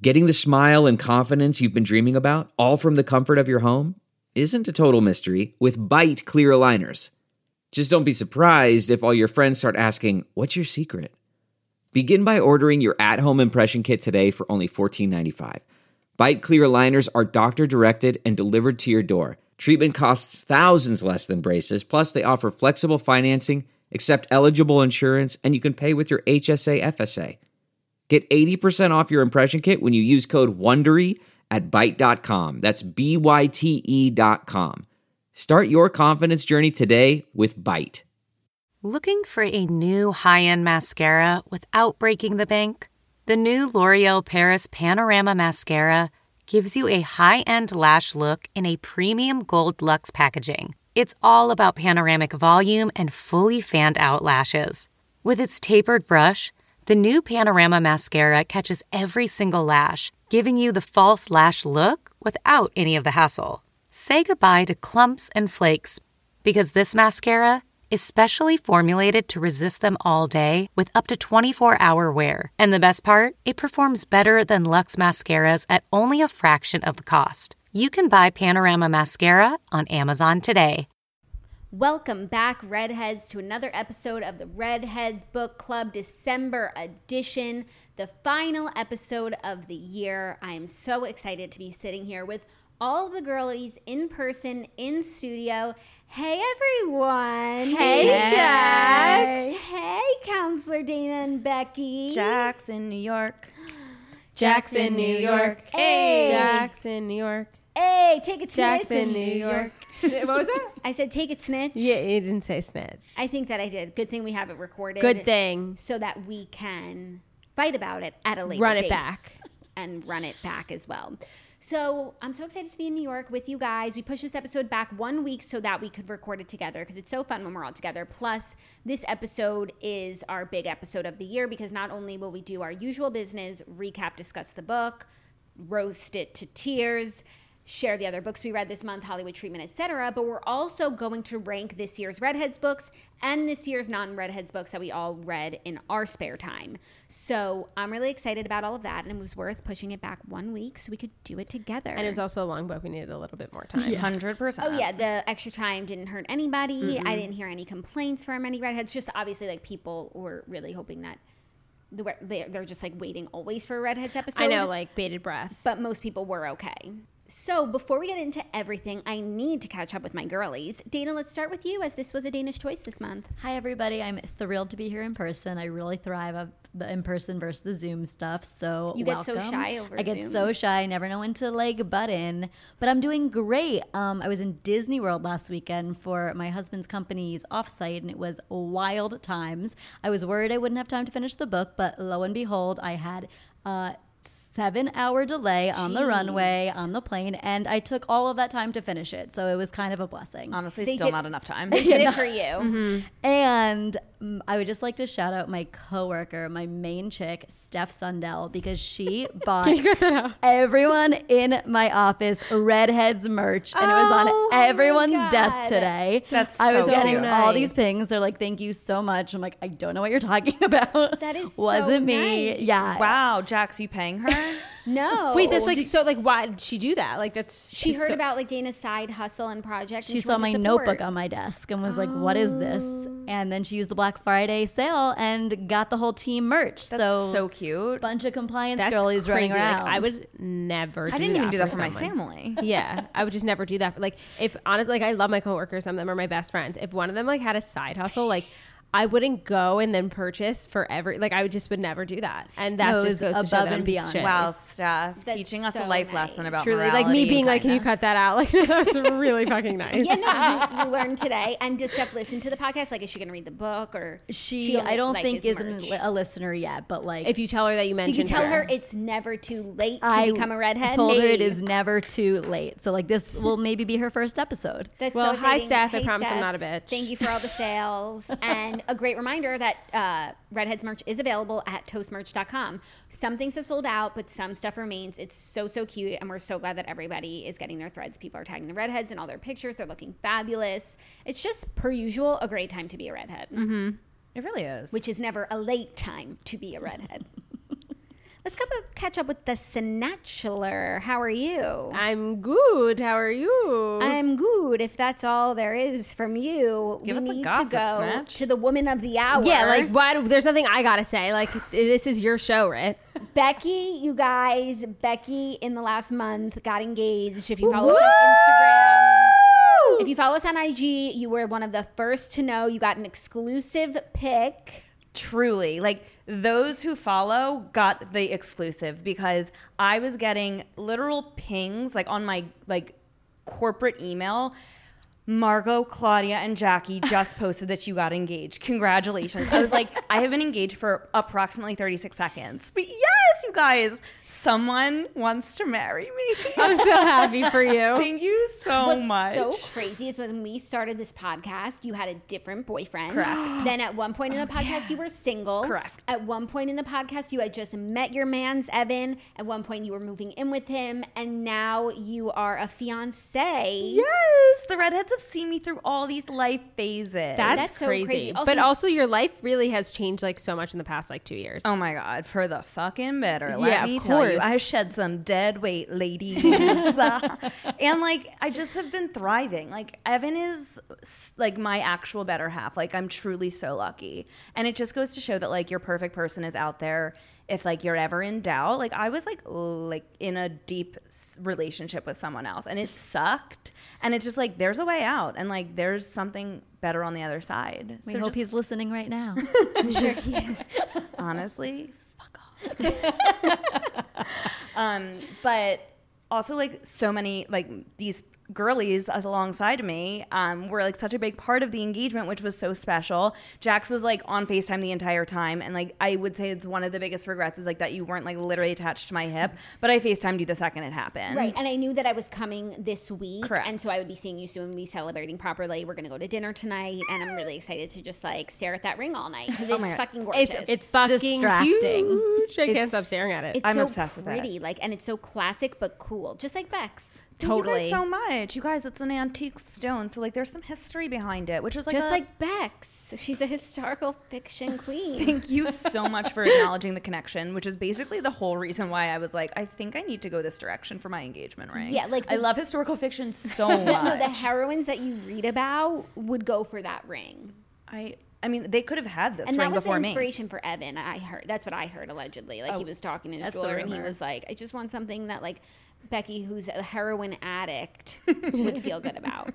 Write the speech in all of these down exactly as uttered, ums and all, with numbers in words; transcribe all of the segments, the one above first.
Getting the smile and confidence you've been dreaming about, all from the comfort of your home, isn't a total mystery with Byte clear aligners. Just don't be surprised if all your friends start asking, "What's your secret?" Begin by ordering your at-home impression kit today for only fourteen ninety-five. Byte clear aligners are doctor-directed and delivered to your door. Treatment costs thousands less than braces, plus they offer flexible financing, accept eligible insurance, and you can pay with your H S A F S A. Get eighty percent off your impression kit when you use code WONDERY at byte dot com. That's B Y T E dot com. Start your confidence journey today with Byte. Looking for a new high-end mascara without breaking the bank? The new L'Oreal Paris Panorama Mascara gives you a high-end lash look in a premium gold luxe packaging. It's all about panoramic volume and fully fanned-out lashes. With its tapered brush, the new Panorama Mascara catches every single lash, giving you the false lash look without any of the hassle. Say goodbye to clumps and flakes, because this mascara is specially formulated to resist them all day with up to twenty-four hour wear. And the best part? It performs better than Luxe mascaras at only a fraction of the cost. You can buy Panorama Mascara on Amazon today. Welcome back, Redheads, to another episode of the Redheads Book Club December edition, the final episode of the year. I am so excited to be sitting here with all the girlies in person, in studio. Hey, everyone. Hey, hey. Jax. Hey, Counselor Dana and Becky. Jax in New York. Jax in New York. Hey. Jax in New York. Hey, take it, Jax Snitch. in New York. What was that? I said take it, Snitch. Yeah, you didn't say snitch. I think that I did. Good thing we have it recorded. Good thing. So that we can fight about it at a later Run it date. back. And run it back as well. So I'm so excited to be in New York with you guys. We pushed this episode back one week so that we could record it together because it's so fun when we're all together. Plus, this episode is our big episode of the year because not only will we do our usual business, recap, discuss the book, roast it to tears, share the other books we read this month, Hollywood Treatment, et cetera. But we're also going to rank this year's Redheads books and this year's non-Redheads books that we all read in our spare time. So I'm really excited about all of that, and it was worth pushing it back one week so we could do it together. And it was also a long book. We needed a little bit more time. one hundred percent. Oh, yeah. The extra time didn't hurt anybody. Mm-hmm. I didn't hear any complaints from any Redheads. Just obviously, like, people were really hoping that the, they're just, like, waiting always for a Redheads episode. I know, like, bated breath. But most people were okay. So before we get into everything, I need to catch up with my girlies. Dana, let's start with you, as this was a Danish choice this month. Hi, everybody. I'm thrilled to be here in person. I really thrive on the in-person versus the Zoom stuff, so You welcome. get so shy over I Zoom. get so shy. I never know when to, like, butt in. But I'm doing great. Um, I was in Disney World last weekend for my husband's company's offsite, and it was wild times. I was worried I wouldn't have time to finish the book, but lo and behold, I had uh seven hour delay on Jeez. the runway, on the plane, and I took all of that time to finish it. So it was kind of a blessing. Honestly, They still did- not enough time. They did it for you. Mm-hmm. And um, I would just like to shout out my coworker, my main chick, Steph Sundell, because she bought everyone in my office Redheads merch, and it was on Oh, my everyone's God. desk today. That's I was so getting cute. all these pings. They're like, "Thank you so much." I'm like, "I don't know what you're talking about." That is so wasn't me. nice. Yeah. Wow, Jax, you paying her? No. Wait, that's like, so, like, why did she do that? Like, that's. She she's heard so- about, like, Dana's side hustle and project. She and saw went my to support. notebook on my desk and was like, "What is this?" And then she used the Black Friday sale and got the whole team merch. That's so so cute. bunch of compliance That's girlies running crazy. Like, around. I would never do I didn't that even do that for for my someone. family. Yeah, I would just never do that. For, like, if honestly, like, I love my coworkers. Some of them are my best friends. If one of them, like, had a side hustle, like, I wouldn't go and then purchase for every, like, I would just would never do that. And that No, it just was goes to show above that and I'm a piece of beyond. shit. Wow, Steph, That's teaching us so a life nice. lesson about Truly, like morality me and being like, can you kindness. cut that out? Like, that's really fucking nice. Yeah, no, you, you learned today. And does Steph listen to the podcast? Like, is she going to read the book? Or she, only, I don't like, think is isn't merch? a listener yet, but like, If you tell her that you mentioned Did you tell her her it's never too late to I become a redhead? told her it Hey. is never too late. So like, this will maybe be her first episode. That's Well, so hi, exciting. Steph. I Hey, promise I'm Steph. not a bitch. Thank you for all the sales. And a great reminder that uh, Redheads merch is available at toast merch dot com. Some things have sold out, but some stuff remains. It's so, so cute. And we're so glad that everybody is getting their threads. People are tagging the redheads in all their pictures. They're looking fabulous. It's just, per usual, a great time to be a redhead, It really is. which is never a late time to be a redhead. Let's go catch up with the Snatchler. How are you? I'm good. How are you? I'm good. If that's all there is from you, Give we us the need gossip, to go Snatch. to the woman of the hour. yeah, like why? Do, there's nothing I gotta say. Like this is your show, right? Becky, you guys. Becky in the last month got engaged. If you follow us on Instagram, if you follow us on I G, you were one of the first to know. You got an exclusive pic. Truly, like those who follow got the exclusive because I was getting literal pings like on my like corporate email. Margot, Claudia, and Jackie just posted that you got engaged. Congratulations. I was like, I have been engaged for approximately thirty-six seconds. But yes, you guys, someone wants to marry me. I'm so happy for you. Thank you so What's much. so crazy is when we started this podcast, you had a different boyfriend. Correct. Then at one point in the podcast, you were single. Correct. At one point in the podcast, you had just met your man's Evan. At one point, you were moving in with him, and now you are a fiance. Yes, the redheads have seen me through all these life phases. That's, That's so crazy. crazy. Also- but also, your life really has changed like so much in the past like two years. Oh my God, for the fucking better. Let Yeah, me of tell you, course. I shed some dead weight, ladies. And like, I just have been thriving. Like, Evan is s- like my actual better half. Like, I'm truly so lucky. And it just goes to show that like your perfect person is out there. If like you're ever in doubt, like I was like like in a deep s- relationship with someone else, and it sucked. And it's just like there's a way out, and like there's something better on the other side. We So hope just- he's listening right now. I'm sure he is. honestly, fuck off. um, but also like so many like these girlies alongside of me um, were like such a big part of the engagement, which was so special. Jax was like on FaceTime the entire time, and like I would say it's one of the biggest regrets is like that you weren't like literally attached to my hip, but I FaceTimed you the second it happened. Right, and I knew that I was coming this week, Correct. and so I would be seeing you soon. Be celebrating properly. We're gonna go to dinner tonight, and I'm really excited to just like stare at that ring all night because it's my God. fucking gorgeous. It's it's fucking distracting. huge. I can't It's- stop staring at it. It's I'm so obsessed with it. pretty, like, and it's so classic but cool, just like Bex. Thank you Totally. guys so much. You guys, it's an antique stone, so like there's some history behind it, which is like Just a- like Bex, she's a historical fiction queen. Thank you so much for acknowledging the connection, which is basically the whole reason why I was like, I think I need to go this direction for my engagement ring. Yeah, like I the- love historical fiction so No, much. the heroines that you read about would go for that ring. I, I mean, they could have had this And ring that was the before me. inspiration for Evan. I heard that's what I heard allegedly. Like he Oh, was talking to his that's the jeweler, and he rumor. was like, "I just want something that like Becky, who's a heroin addict, would feel good about.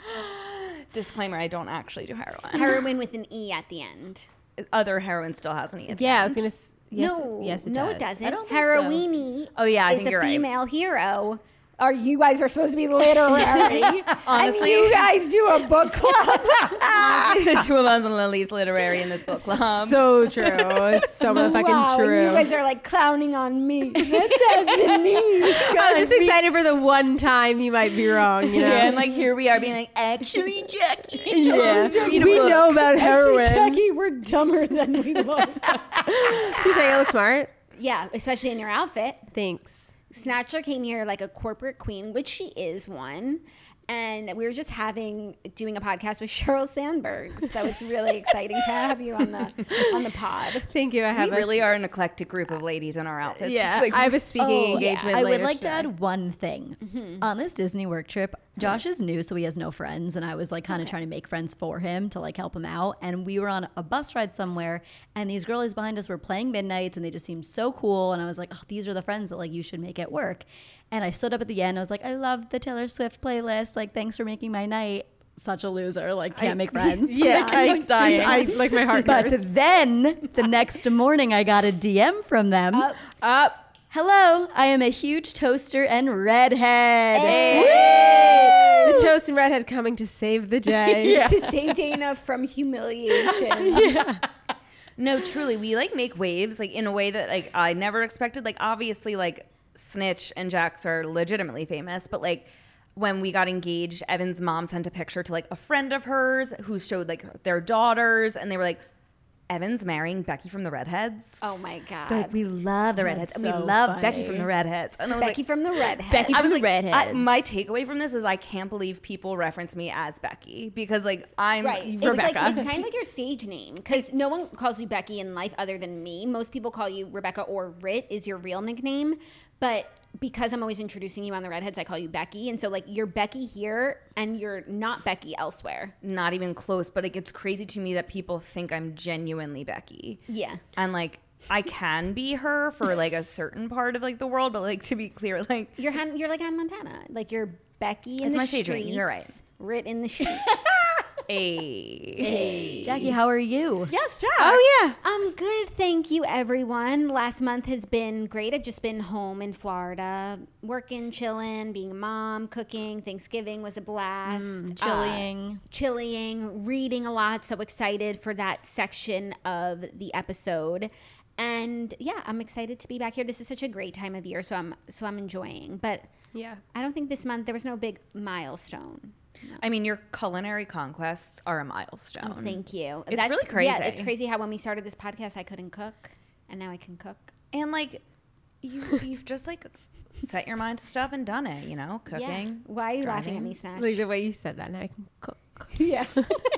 Disclaimer: I don't actually do heroin. Heroin with an e at the end. Other heroin still has an e. at the yeah, I end. was gonna. s- Yes, no, yes, it no, does. it doesn't. I don't think so. Heroine. Oh, yeah, I is think a you're right. female hero. Are you guys are supposed to be literary? Honestly. and you guys do a book club. the two of us and Lily's literary in this book club. So true. It's so motherfucking wow, true. you guys are like clowning on me. That doesn't mean. I was just excited for the one time you might be wrong. You know. yeah, and like here we are being like, actually, Jackie. Yeah. Read a we book. know about heroin. Jackie, we're dumber than we look. So you're saying I look smart? Yeah, especially in your outfit. Thanks. Snatcher came here like a corporate queen, which she is one. And we were just having doing a podcast with Sheryl Sandberg, so it's really exciting to have you on the on the pod. Thank you. I have We a- really are an eclectic group of ladies in our outfits. Yeah, Like, I have a speaking Oh, yeah. engagement. I would later like to today. add one thing. Mm-hmm. On this Disney work trip, Josh is new, so he has no friends, and I was like kind of trying to make friends for him to like help him out. And we were on a bus ride somewhere, and these girlies behind us were playing Midnights, and they just seemed so cool. And I was like, oh, these are the friends that like you should make it work. And I stood up at the end. I was like, I love the Taylor Swift playlist. Like, thanks for making my night. Such a loser. Like, can't make friends. Yeah, like, I, I'm like dying. I like my heart. But hurts. then the next morning, I got a D M from them. Up. Up. Hello, I am a huge toaster and redhead. The toast and redhead coming to save the day. To save Dana from humiliation. No, truly, we like make waves like in a way that like I never expected. Like obviously, like Snitch and Jax are legitimately famous, but like when we got engaged, Evan's mom sent a picture to like a friend of hers who showed like their daughters, and they were like, Evan's marrying Becky from the Redheads. Oh my God. They're like, we love the Redheads. And we so love Becky funny. from the Redheads. And I was Becky like, from the Redhead. Becky I from was the like, Redheads. I, my takeaway from this is I can't believe people reference me as Becky because like I'm Right. It's Rebecca. like it's kind of like your stage name because no one calls you Becky in life other than me. Most people call you Rebecca or Rit is your real nickname. But because I'm always introducing you on the Redheads, I call you Becky. And so like you're Becky here and you're not Becky elsewhere. not even close, but it gets crazy to me that people think I'm genuinely Becky. Yeah. And like I can be her for like a certain part of like the world, but like to be clear, like You're Han- you're like Hannah Montana. Like you're Becky in It's the my stage name. streets. You're right. Rit in the sheets. a Jackie, how are you? yes, Jack. Oh yeah. I'm good, thank you, everyone. Last month has been great. I've just been home in Florida, working, chilling, being a mom, cooking. Thanksgiving was a blast. Uh, Chilling. chilling, reading a lot. So excited for that section of the episode. And yeah, I'm excited to be back here. This is such a great time of year, so I'm so I'm enjoying. But Yeah. I don't think this month there was no big milestone. I mean, your culinary conquests are a milestone. Oh, thank you. It's really crazy. Yeah, it's crazy how when we started this podcast, I couldn't cook, and now I can cook. And like you, you've just like set your mind to stuff and done it. You know, Yeah. cooking. Why are you laughing at driving. me, Snatch? Like the way you said that, now I can cook. Yeah.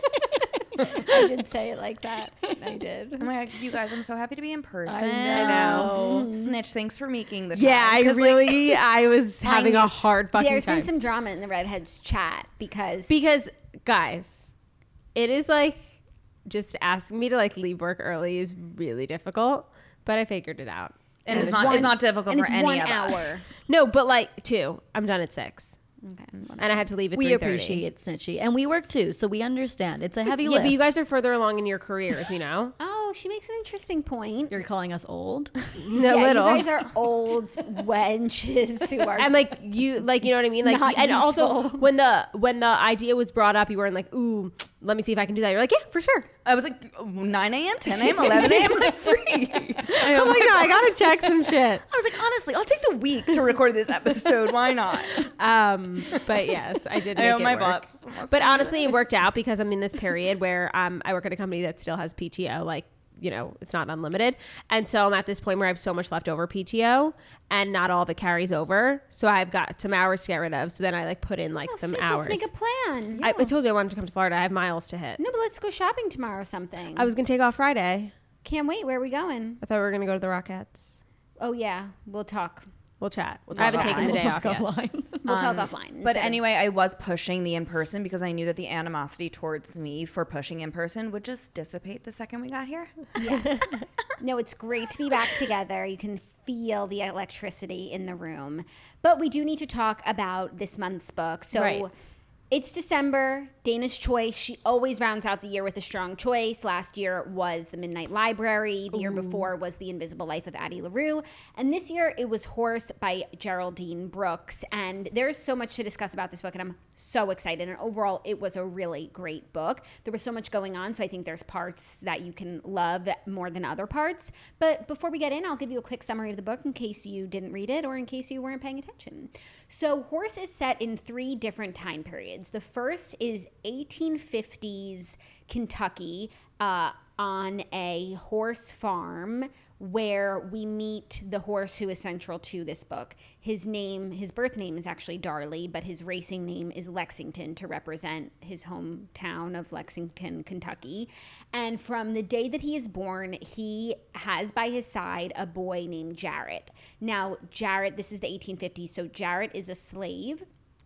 I did say it like that. I did. Oh my god, you guys! I'm so happy to be in person. I know. Snitch, thanks for making the time. Yeah, I 'Cause, like, really, I was having I a knew- hard fucking There's time. been some drama in the Redheads chat because because guys, it is like just asking me to like leave work early is really difficult, but I figured it out. and it's it's not one- it's not difficult and for it's any one of hour. us. No, but like two. I'm done at six, Okay. and I had to leave at We three thirty. appreciate Snitchy. And we work too, so we understand. It's a heavy Yeah, lift. but you guys are further along in your careers, you know. Oh, she makes an interesting point. You're calling us old. No, yeah, little. you guys are old wenches who are. And like you, like you know what I mean, like Not and also useful. when the when the idea was brought up, you weren't like, ooh, let me see if I can do that. You're like, yeah, for sure. I was like nine a.m., ten a.m., eleven a.m. I'm free. Oh my god, I gotta check some shit. I was like, honestly, I'll take the week to record this episode. Why not? Um, but yes, I did. I Make hope it my work. boss wants But to honestly, it worked out because I'm in this period where um, I work at a company that still has P T O. Like, you know, it's not unlimited, and so I'm at this point where I have so much leftover P T O, and not all of it carries over. So I've got some hours to get rid of. So then I like put in like Oh, some Snitch, hours. Let's make a plan. I, I told you I wanted to come to Florida. I have miles to hit. No, but let's go shopping tomorrow or something. I was gonna take off Friday. Can't wait. Where are we going? I thought we were gonna go to the Rockettes. Oh, yeah. We'll talk. We'll chat. talk I haven't offline. taken the We'll day off yet. offline. We'll Um, talk offline. But instead of- anyway, I was pushing the in person because I knew that the animosity towards me for pushing in person would just dissipate the second we got here. No, it's great to be back together. You can feel the electricity in the room. But we do need to talk about this month's book. So Right. it's December, Dana's Choice. She always rounds out the year with a strong choice. Last year was The Midnight Library. The year before was The Invisible Life of Addie LaRue. And this year it was Horse by Geraldine Brooks. And there's so much to discuss about this book, and I'm so excited. And overall, it was a really great book. There was so much going on, so I think there's parts that you can love more than other parts. But before we get in, I'll give you a quick summary of the book in case you didn't read it or in case you weren't paying attention. So Horse is set in three different time periods. The first is eighteen fifties Kentucky uh, on a horse farm where we meet the horse who is central to this book. His name, his birth name is actually Darley, but his racing name is Lexington to represent his hometown of Lexington, Kentucky. And from the day that he is born, he has by his side a boy named Jarrett. Now, Jarrett, this is the eighteen fifties, so Jarrett is a slave,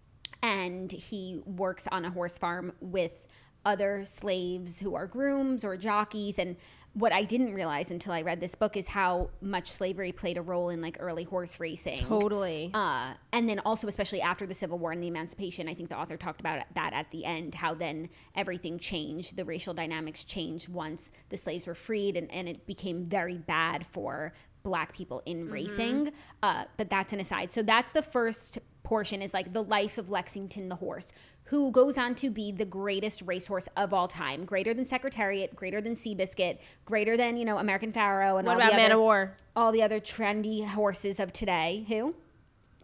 and he works on a horse farm with other slaves who are grooms or jockeys. And what I didn't realize until I read this book is how much slavery played a role in like early horse racing. Totally. Uh, and then also, especially after the Civil War and the Emancipation, I think the author talked about that at the end, how then everything changed. The racial dynamics changed once the slaves were freed, and, and it became very bad for Black people in racing. Uh, but that's an aside. So that's the first portion, is like the life of Lexington the horse, who goes on to be the greatest racehorse of all time, greater than Secretariat, greater than Seabiscuit, greater than, you know, American Pharaoh, and What all about the Man other, of War? all the other trendy horses of today. Who?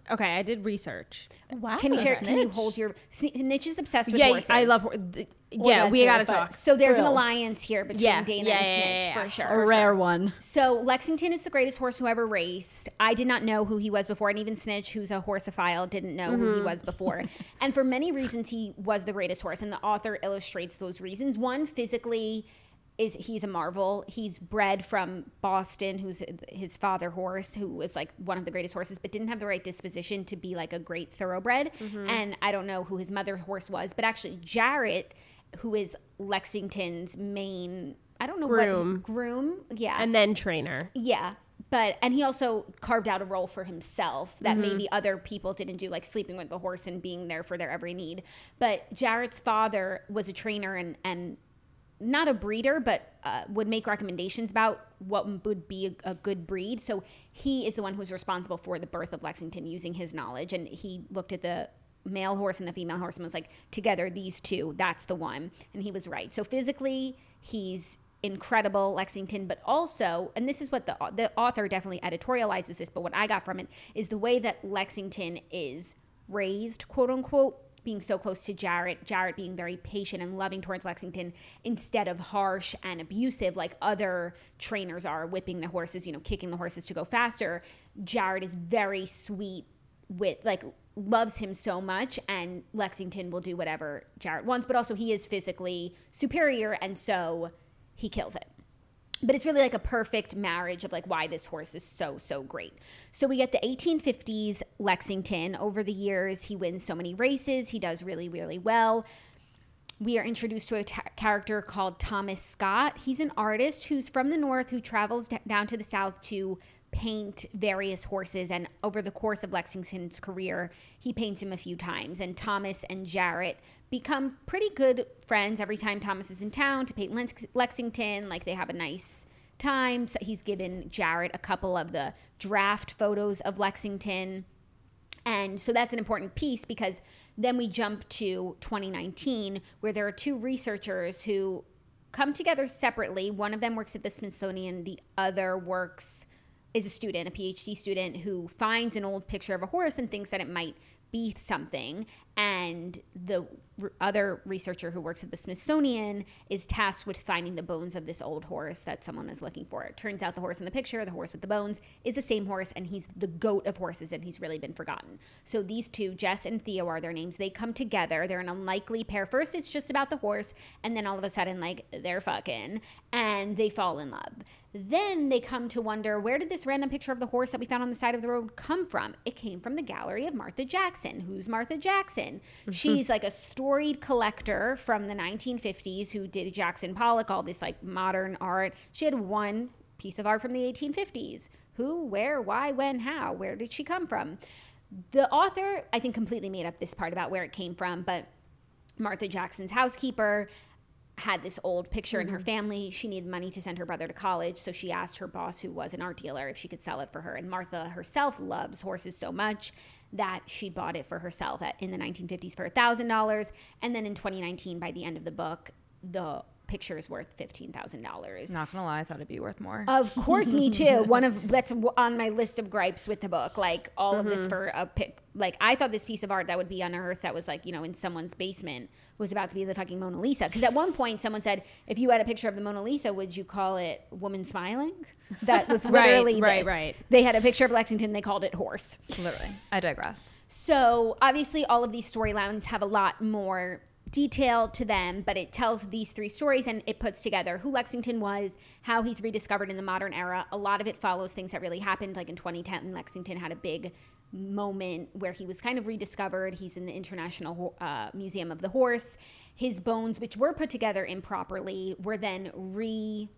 Okay, I did research. Wow. Can you share? Can you Snitch. hold your? Snitch is obsessed with Yeah, horses. I love. hor- th- Yeah, that we too, gotta but- talk. So there's an Thrilled. alliance here between Yeah, Dana yeah, and yeah, Snitch yeah, yeah. for sure. A for rare sure. one. So Lexington is the greatest horse who ever raced. I did not know who he was before, and even Snitch, who's a horseophile, didn't know who he was before. And for many reasons, he was the greatest horse, and the author illustrates those reasons. One, physically, is he's a marvel. He's bred from Boston, who's his father horse, who was like one of the greatest horses, but didn't have the right disposition to be like a great thoroughbred. And I don't know who his mother horse was, but actually Jarrett, who is Lexington's main, I don't know Groom. what groom, yeah, And then trainer. yeah. But, and he also carved out a role for himself that maybe other people didn't do, like sleeping with the horse and being there for their every need. But Jarrett's father was a trainer and, and not a breeder, but uh, would make recommendations about what would be a, a good breed. So he is the one who's responsible for the birth of Lexington using his knowledge. And he looked at the male horse and the female horse and was like, together, these two, that's the one. And he was right. So physically, he's incredible, Lexington, but also, and this is what the the author definitely editorializes this, but what I got from it is the way that Lexington is raised, quote unquote, being so close to Jarrett, Jarrett being very patient and loving towards Lexington instead of harsh and abusive like other trainers are, whipping the horses, you know, kicking the horses to go faster. Jarrett is very sweet with, like, loves him so much, and Lexington will do whatever Jarrett wants, but also he is physically superior, and so he kills it. But it's really like a perfect marriage of like why this horse is so, so great. So we get the eighteen fifties Lexington. Over the years, he wins so many races. He does really, really well. We are introduced to a ta- character called Thomas Scott. He's an artist who's from the north who travels d- down to the south to paint various horses. And over the course of Lexington's career, he paints him a few times. And Thomas and Jarrett become pretty good friends every time Thomas is in town to paint Lex- Lexington. Like, they have a nice time. So he's given Jarrett a couple of the draft photos of Lexington. And so that's an important piece, because then we jump to twenty nineteen, where there are two researchers who come together separately. One of them works at the Smithsonian. The other works, is a student, a PhD student, who finds an old picture of a horse and thinks that it might be something. And the r- other researcher who works at the Smithsonian is tasked with finding the bones of this old horse that someone is looking for. It turns out the horse in the picture, the horse with the bones, is the same horse, and he's the goat of horses, and he's really been forgotten. So these two, Jess and Theo are their names, they come together. They're an unlikely pair. First, it's just about the horse, and then all of a sudden, like, they're fucking, and they fall in love. Then they come to wonder, where did this random picture of the horse that we found on the side of the road come from? It came from the gallery of Martha Jackson. Who's Martha Jackson? She's like a storied collector from the nineteen fifties who did Jackson Pollock, all this like modern art. She had one piece of art from the eighteen fifties. Who, where, why, when, how? Where did she come from? The author, I think, completely made up this part about where it came from, but Martha Jackson's housekeeper had this old picture in her family. She needed money to send her brother to college, so she asked her boss, who was an art dealer, if she could sell it for her. And Martha herself loves horses so much that she bought it for herself at, in the nineteen fifties for one thousand dollars. And then in twenty nineteen, by the end of the book, the picture is worth fifteen thousand dollars. Not gonna lie, I thought it'd be worth more. Of course, me too. One of that's on my list of gripes with the book. Like, all of this for a pic. Like, I thought this piece of art that would be unearthed, that was like, you know, in someone's basement, was about to be the fucking Mona Lisa. Because at one point, someone said, if you had a picture of the Mona Lisa, would you call it Woman Smiling? That was literally right, this. right. They had a picture of Lexington. They called it horse. Literally, I digress. So obviously, all of these storylines have a lot more detail to them, but it tells these three stories, and it puts together who Lexington was, how he's rediscovered in the modern era. A lot of it follows things that really happened. Like in twenty ten, Lexington had a big moment where he was kind of rediscovered. He's in the International uh, Museum of the Horse. His bones, which were put together improperly, were then re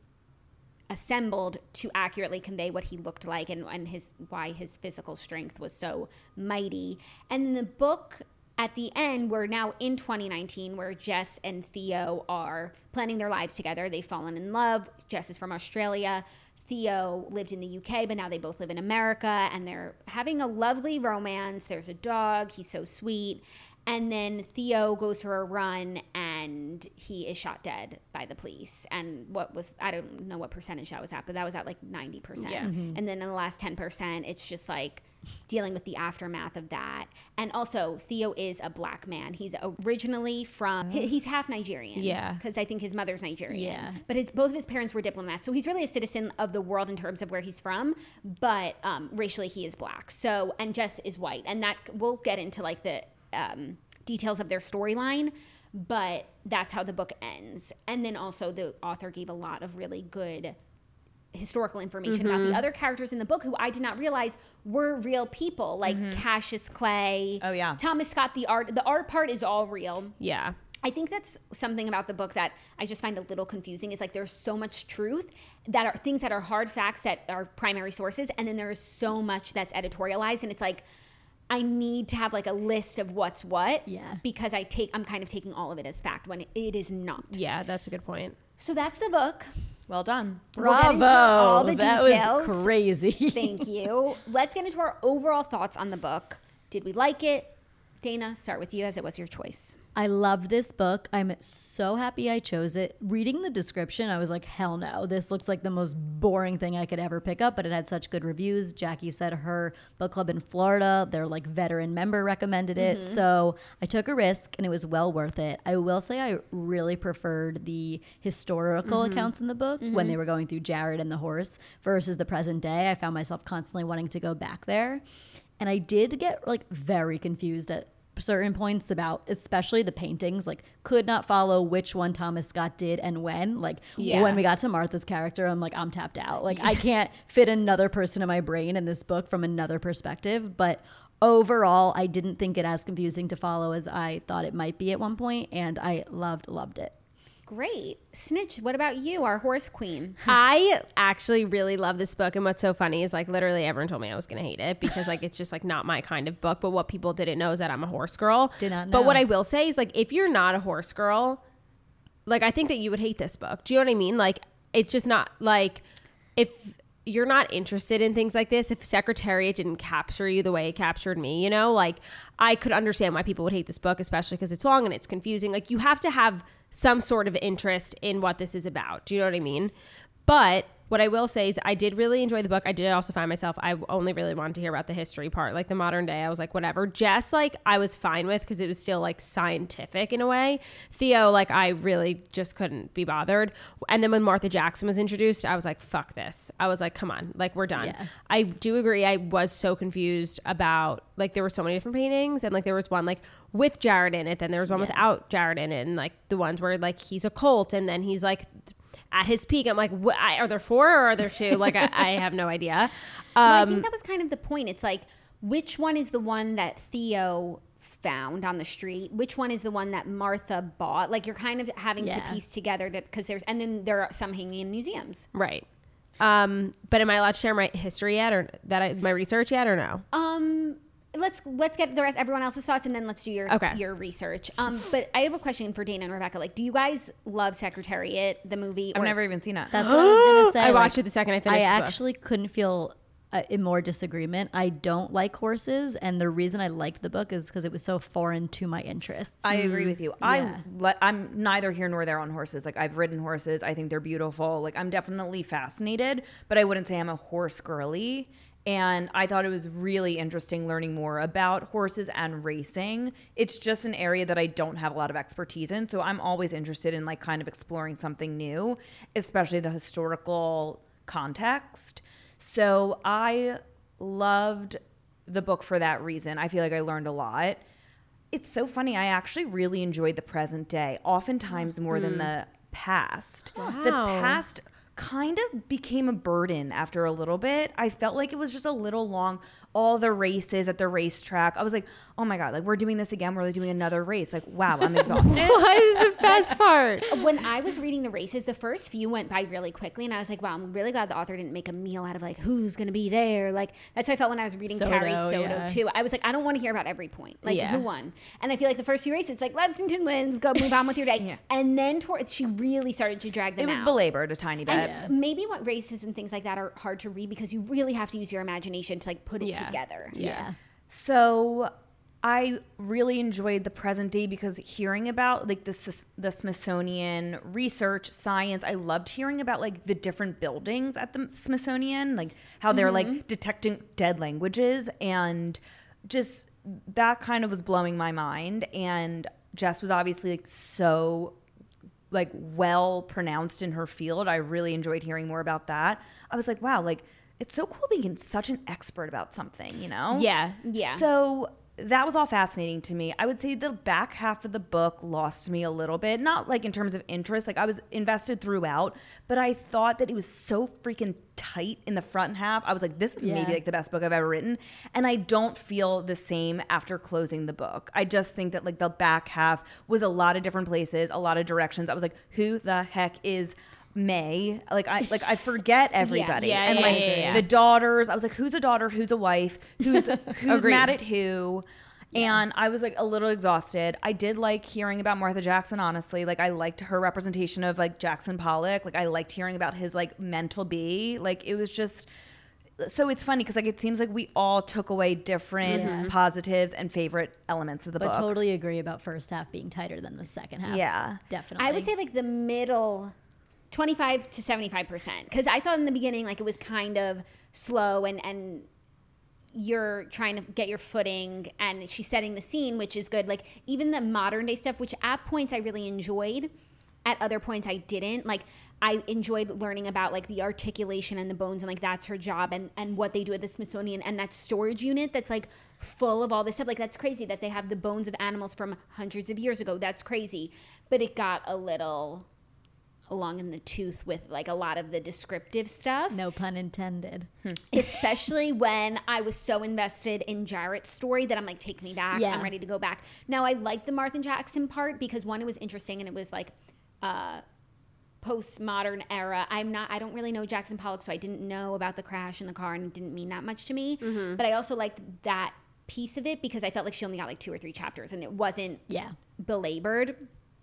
assembled to accurately convey what he looked like, and, and his why his physical strength was so mighty. And in the book, at the end, we're now in twenty nineteen, where Jess and Theo are planning their lives together. They've fallen in love. Jess is from Australia. Theo lived in the U K, but now they both live in America, and they're having a lovely romance. There's a dog. He's so sweet. And then Theo goes for a run, and and he is shot dead by the police. And what was, I don't know what percentage that was at, but that was at like ninety percent. Yeah. And then in the last ten percent, it's just like dealing with the aftermath of that. And also, Theo is a black man. He's originally from, he- he's half Nigerian. Yeah. Because I think his mother's Nigerian. Yeah. But his, both of his parents were diplomats. So he's really a citizen of the world in terms of where he's from. But um, racially, he is black. So, and Jess is white. And that, we'll get into like the um, details of their storyline. But that's how the book ends. And then also the author gave a lot of really good historical information Mm-hmm. about the other characters in the book who I did not realize were real people, like Cassius Clay. Oh, yeah. Thomas Scott. The art, the art part is all real. Yeah. I think that's something about the book that I just find a little confusing, is like there's so much truth that are things that are hard facts that are primary sources, and then there is so much that's editorialized, and it's like I need to have like a list of what's what, Yeah. because I take I'm kind of taking all of it as fact when it, it is not. Yeah, that's a good point. So that's the book. Well done. We'll get into Bravo. all the that details. was crazy. Thank you. Let's get into our overall thoughts on the book. Did we like it? Dana, start with you as it was your choice. I loved this book. I'm so happy I chose it. Reading the description, I was like, hell no. This looks like the most boring thing I could ever pick up, but it had such good reviews. Jackie said her book club in Florida, their like veteran member recommended it. Mm-hmm. So I took a risk and it was well worth it. I will say I really preferred the historical Mm-hmm. accounts in the book when they were going through Jared and the horse versus the present day. I found myself constantly wanting to go back there. And I did get like very confused at certain points about especially the paintings, like could not follow which one Thomas Scott did and when. Like Yeah. when we got to Martha's character, I'm like, I'm tapped out. Like I can't fit another person in my brain in this book from another perspective. But overall, I didn't think it as confusing to follow as I thought it might be at one point, and I loved, loved it. Great. Snitch, what about you, our horse queen? I actually really love this book, and what's so funny is like literally everyone told me I was gonna hate it because like it's just like not my kind of book. But what people didn't know is that I'm a horse girl. Did not But what know. I will say is like if you're not a horse girl, like I think that you would hate this book. Do you know what I mean? Like it's just not like if you're not interested in things like this, if Secretariat didn't capture you the way it captured me, you know, like I could understand why people would hate this book, especially because it's long and it's confusing. Like you have to have some sort of interest in what this is about. Do you know what I mean? But what I will say is I did really enjoy the book. I did also find myself, I only really wanted to hear about the history part, like the modern day. I was like, whatever. Jess, like I was fine with because it was still like scientific in a way. Theo, like I really just couldn't be bothered. And then when Martha Jackson was introduced, I was like, fuck this. I was like, come on, like we're done. Yeah. I do agree. I was so confused about, like there were so many different paintings, and like there was one like with Jared in it, then there was one Yeah. without Jared in it, and like the ones where like he's a cult and then he's like at his peak. I'm like, what, I, are there four or are there two? Like I, I have no idea. Well, I Um, think that was kind of the point. It's like, which one is the one that Theo found on the street? Which one is the one that Martha bought? Like you're kind of having Yeah. to piece together that, because there's, and then there are some hanging in museums. right. Um, but am I allowed to share my history yet, or that I, my research yet, or no? Um, let's let's get the rest everyone else's thoughts, and then let's do your Okay. your research. Um, but I have a question for Dana and Rebecca. Like, do you guys love Secretariat, the movie? I've or- never even seen it. That's what I was gonna say. I watched like, it the second I I finished. the book. actually couldn't feel uh, in more disagreement. I don't like horses, and the reason I liked the book is because it was so foreign to my interests. I agree with you. Yeah. I le- I'm neither here nor there on horses. Like I've ridden horses. I think they're beautiful. Like I'm definitely fascinated, but I wouldn't say I'm a horse girly. And I thought it was really interesting learning more about horses and racing. It's just an area that I don't have a lot of expertise in. So I'm always interested in like kind of exploring something new, especially the historical context. So I loved the book for that reason. I feel like I learned a lot. It's so funny. I actually really enjoyed the present day, oftentimes more than the past. The Wow. past kind of became a burden after a little bit. I felt like it was just a little long. All the races at the racetrack. I was like, oh my God, like we're doing this again. We're like doing another race. Like, wow, I'm exhausted. What is the best part? When I was reading the races, the first few went by really quickly, and I was like, wow, I'm really glad the author didn't make a meal out of like who's going to be there. Like that's how I felt when I was reading Soto, Carrie Soto yeah. too. I was like, I don't want to hear about every point. Like Yeah. who won? And I feel like the first few races, it's like Lexington wins, go move on with your day. Yeah. And then toward, she really started to drag them It was out. belabored a tiny bit. And maybe what races and things like that are hard to read because you really have to use your imagination to like put it Yeah. together. Yeah. So I really enjoyed the present day because hearing about like the S- the Smithsonian research, science, I loved hearing about like the different buildings at the Smithsonian, like how they're Mm-hmm. like detecting dead languages, and just that kind of was blowing my mind. And Jess was obviously like so like well pronounced in her field. I really enjoyed hearing more about that. I was like, wow, like it's so cool being such an expert about something, you know? Yeah. Yeah. So that was all fascinating to me. I would say the back half of the book lost me a little bit, not like in terms of interest. Like I was invested throughout, but I thought that it was so freaking tight in the front half. I was like, this is Yeah. maybe like the best book I've ever written. And I don't feel the same after closing the book. I just think that like the back half was a lot of different places, a lot of directions. I was like, who the heck is May? Like I like I forget everybody. Yeah, and yeah, like yeah, yeah. the daughters, I was like, who's a daughter, who's a wife, who's who's Agreed. mad at who? And I was like a little exhausted. I did like hearing about Martha Jackson, honestly. Like I liked her representation of like Jackson Pollock. Like I liked hearing about his like mental be. Like it was just so it's funny because like it seems like we all took away different Yeah. positives and favorite elements of the But book. totally agree about first half being tighter than the second half. Yeah. Definitely. I would say like the middle, twenty-five to seventy-five percent. Because I thought in the beginning like it was kind of slow and and you're trying to get your footing and she's setting the scene, which is good. Like even the modern day stuff, which at points I really enjoyed, at other points I didn't. Like I enjoyed learning about like the articulation and the bones and like that's her job and, and what they do at the Smithsonian and that storage unit that's like full of all this stuff. Like that's crazy that they have the bones of animals from hundreds of years ago. That's crazy. But it got a little long in the tooth with like a lot of the descriptive stuff. no pun intended. Especially when I was so invested in Jarrett's story that I'm like, take me back. Yeah. I'm ready to go back. Now I like the Martha Jackson part because one, it was interesting and it was like uh postmodern era. I'm not I don't really know Jackson Pollock, so I didn't know about the crash in the car and it didn't mean that much to me. But I also liked that piece of it because I felt like she only got like two or three chapters and it wasn't Yeah. belabored.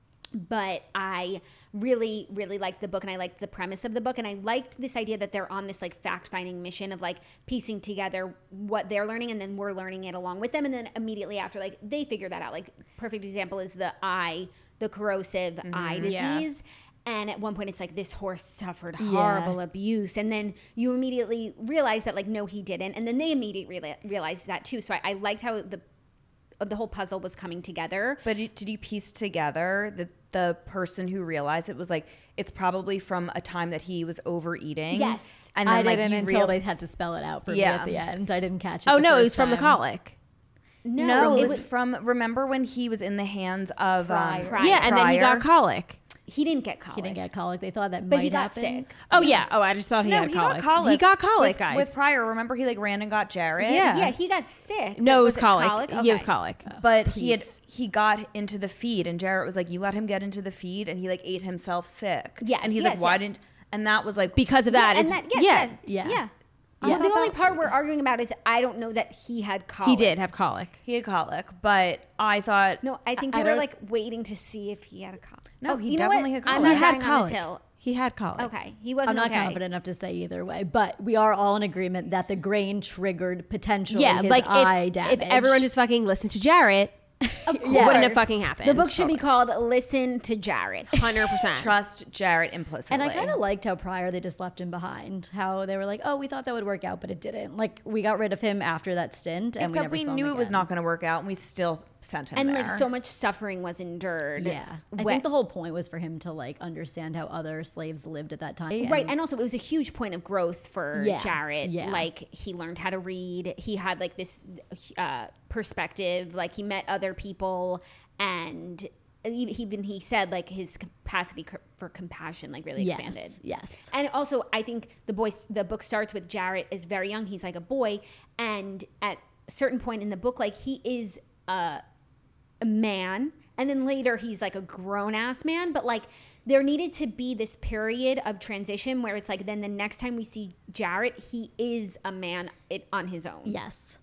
But I really, really liked the book and I liked the premise of the book. And I liked this idea that they're on this like fact finding mission of like piecing together what they're learning and then we're learning it along with them. And then immediately after, like they figure that out. Like perfect example is the eye, the corrosive eye Yeah. disease. And at one point it's like this horse suffered Yeah. horrible abuse. And then you immediately realize that like, no, he didn't. And then they immediately reali- realized that too. So I, I liked how the the whole puzzle was coming together. But it- did you piece together that the person who realized it was like it's probably from a time that he was overeating? Yes. And I then like didn't you until real- they had to spell it out for me Yeah. at the end. I didn't catch it. Oh the no, it was first from the time. colic. No, No, it it was was from. Remember when he was in the hands of um, Pryor. Yeah, and then he got Pryor? colic. he didn't get colic. He didn't get colic. They thought that but might he got happen. sick. Oh yeah. Oh, I just thought he No, had he colic. got colic. He got colic, with, guys. with Pryor. Remember, he like ran and got Jarrett. Yeah. Yeah, he got sick. no, it was, it colic. Yeah, it was Okay. colic. But he had Please. he got into the feed, and Jarrett was like, "You let him get into the feed," and he like ate himself sick. Yes, and he's yes, like, "Why yes. didn't?" And that was like Because of that Yeah, is and that, yes, yeah. yes, Yeah. yeah. Yeah. Well, the I thought only that- part we're arguing about is I don't know that he had colic. He did have colic. he had colic, but I thought No, I think I they were don't- like waiting to see if he had a colic. No, Oh, he you know definitely what? had I'm colic. not He had dying on colic. this hill. He had colic. Okay, he wasn't I'm not okay. confident enough to say either way, but we are all in agreement that the grain triggered potentially Yeah, his like eye if, damage. if everyone just fucking listened to Jarrett, Of it wouldn't have course. fucking happened. The book should be called "Listen to Jarrett." hundred percent. trust Jarrett implicitly. And I kind of liked how Pryor they just left him behind. How they were like, "Oh, we thought that would work out, but it didn't." Like we got rid of him after that stint, and we Except never we, saw him knew it was again. not going to work out, and we still sent him And there. like so much suffering was endured. Yeah, I When- think the whole point was for him to like understand how other slaves lived at that time. Right, and also it was a huge point of growth for Yeah, Jarrett. yeah. Like he learned how to read. He had like this uh, perspective. Like he met other people, and he- even he said like his capacity c- for compassion like really yes, expanded. yes, And also, I think the boy, the book starts with Jarrett is very young. He's like a boy, and at a certain point in the book, like he is a, a man, and then later he's like a grown ass man. But like there needed to be this period of transition where it's like then the next time we see Jarrett, he is a man it, on his own. yes.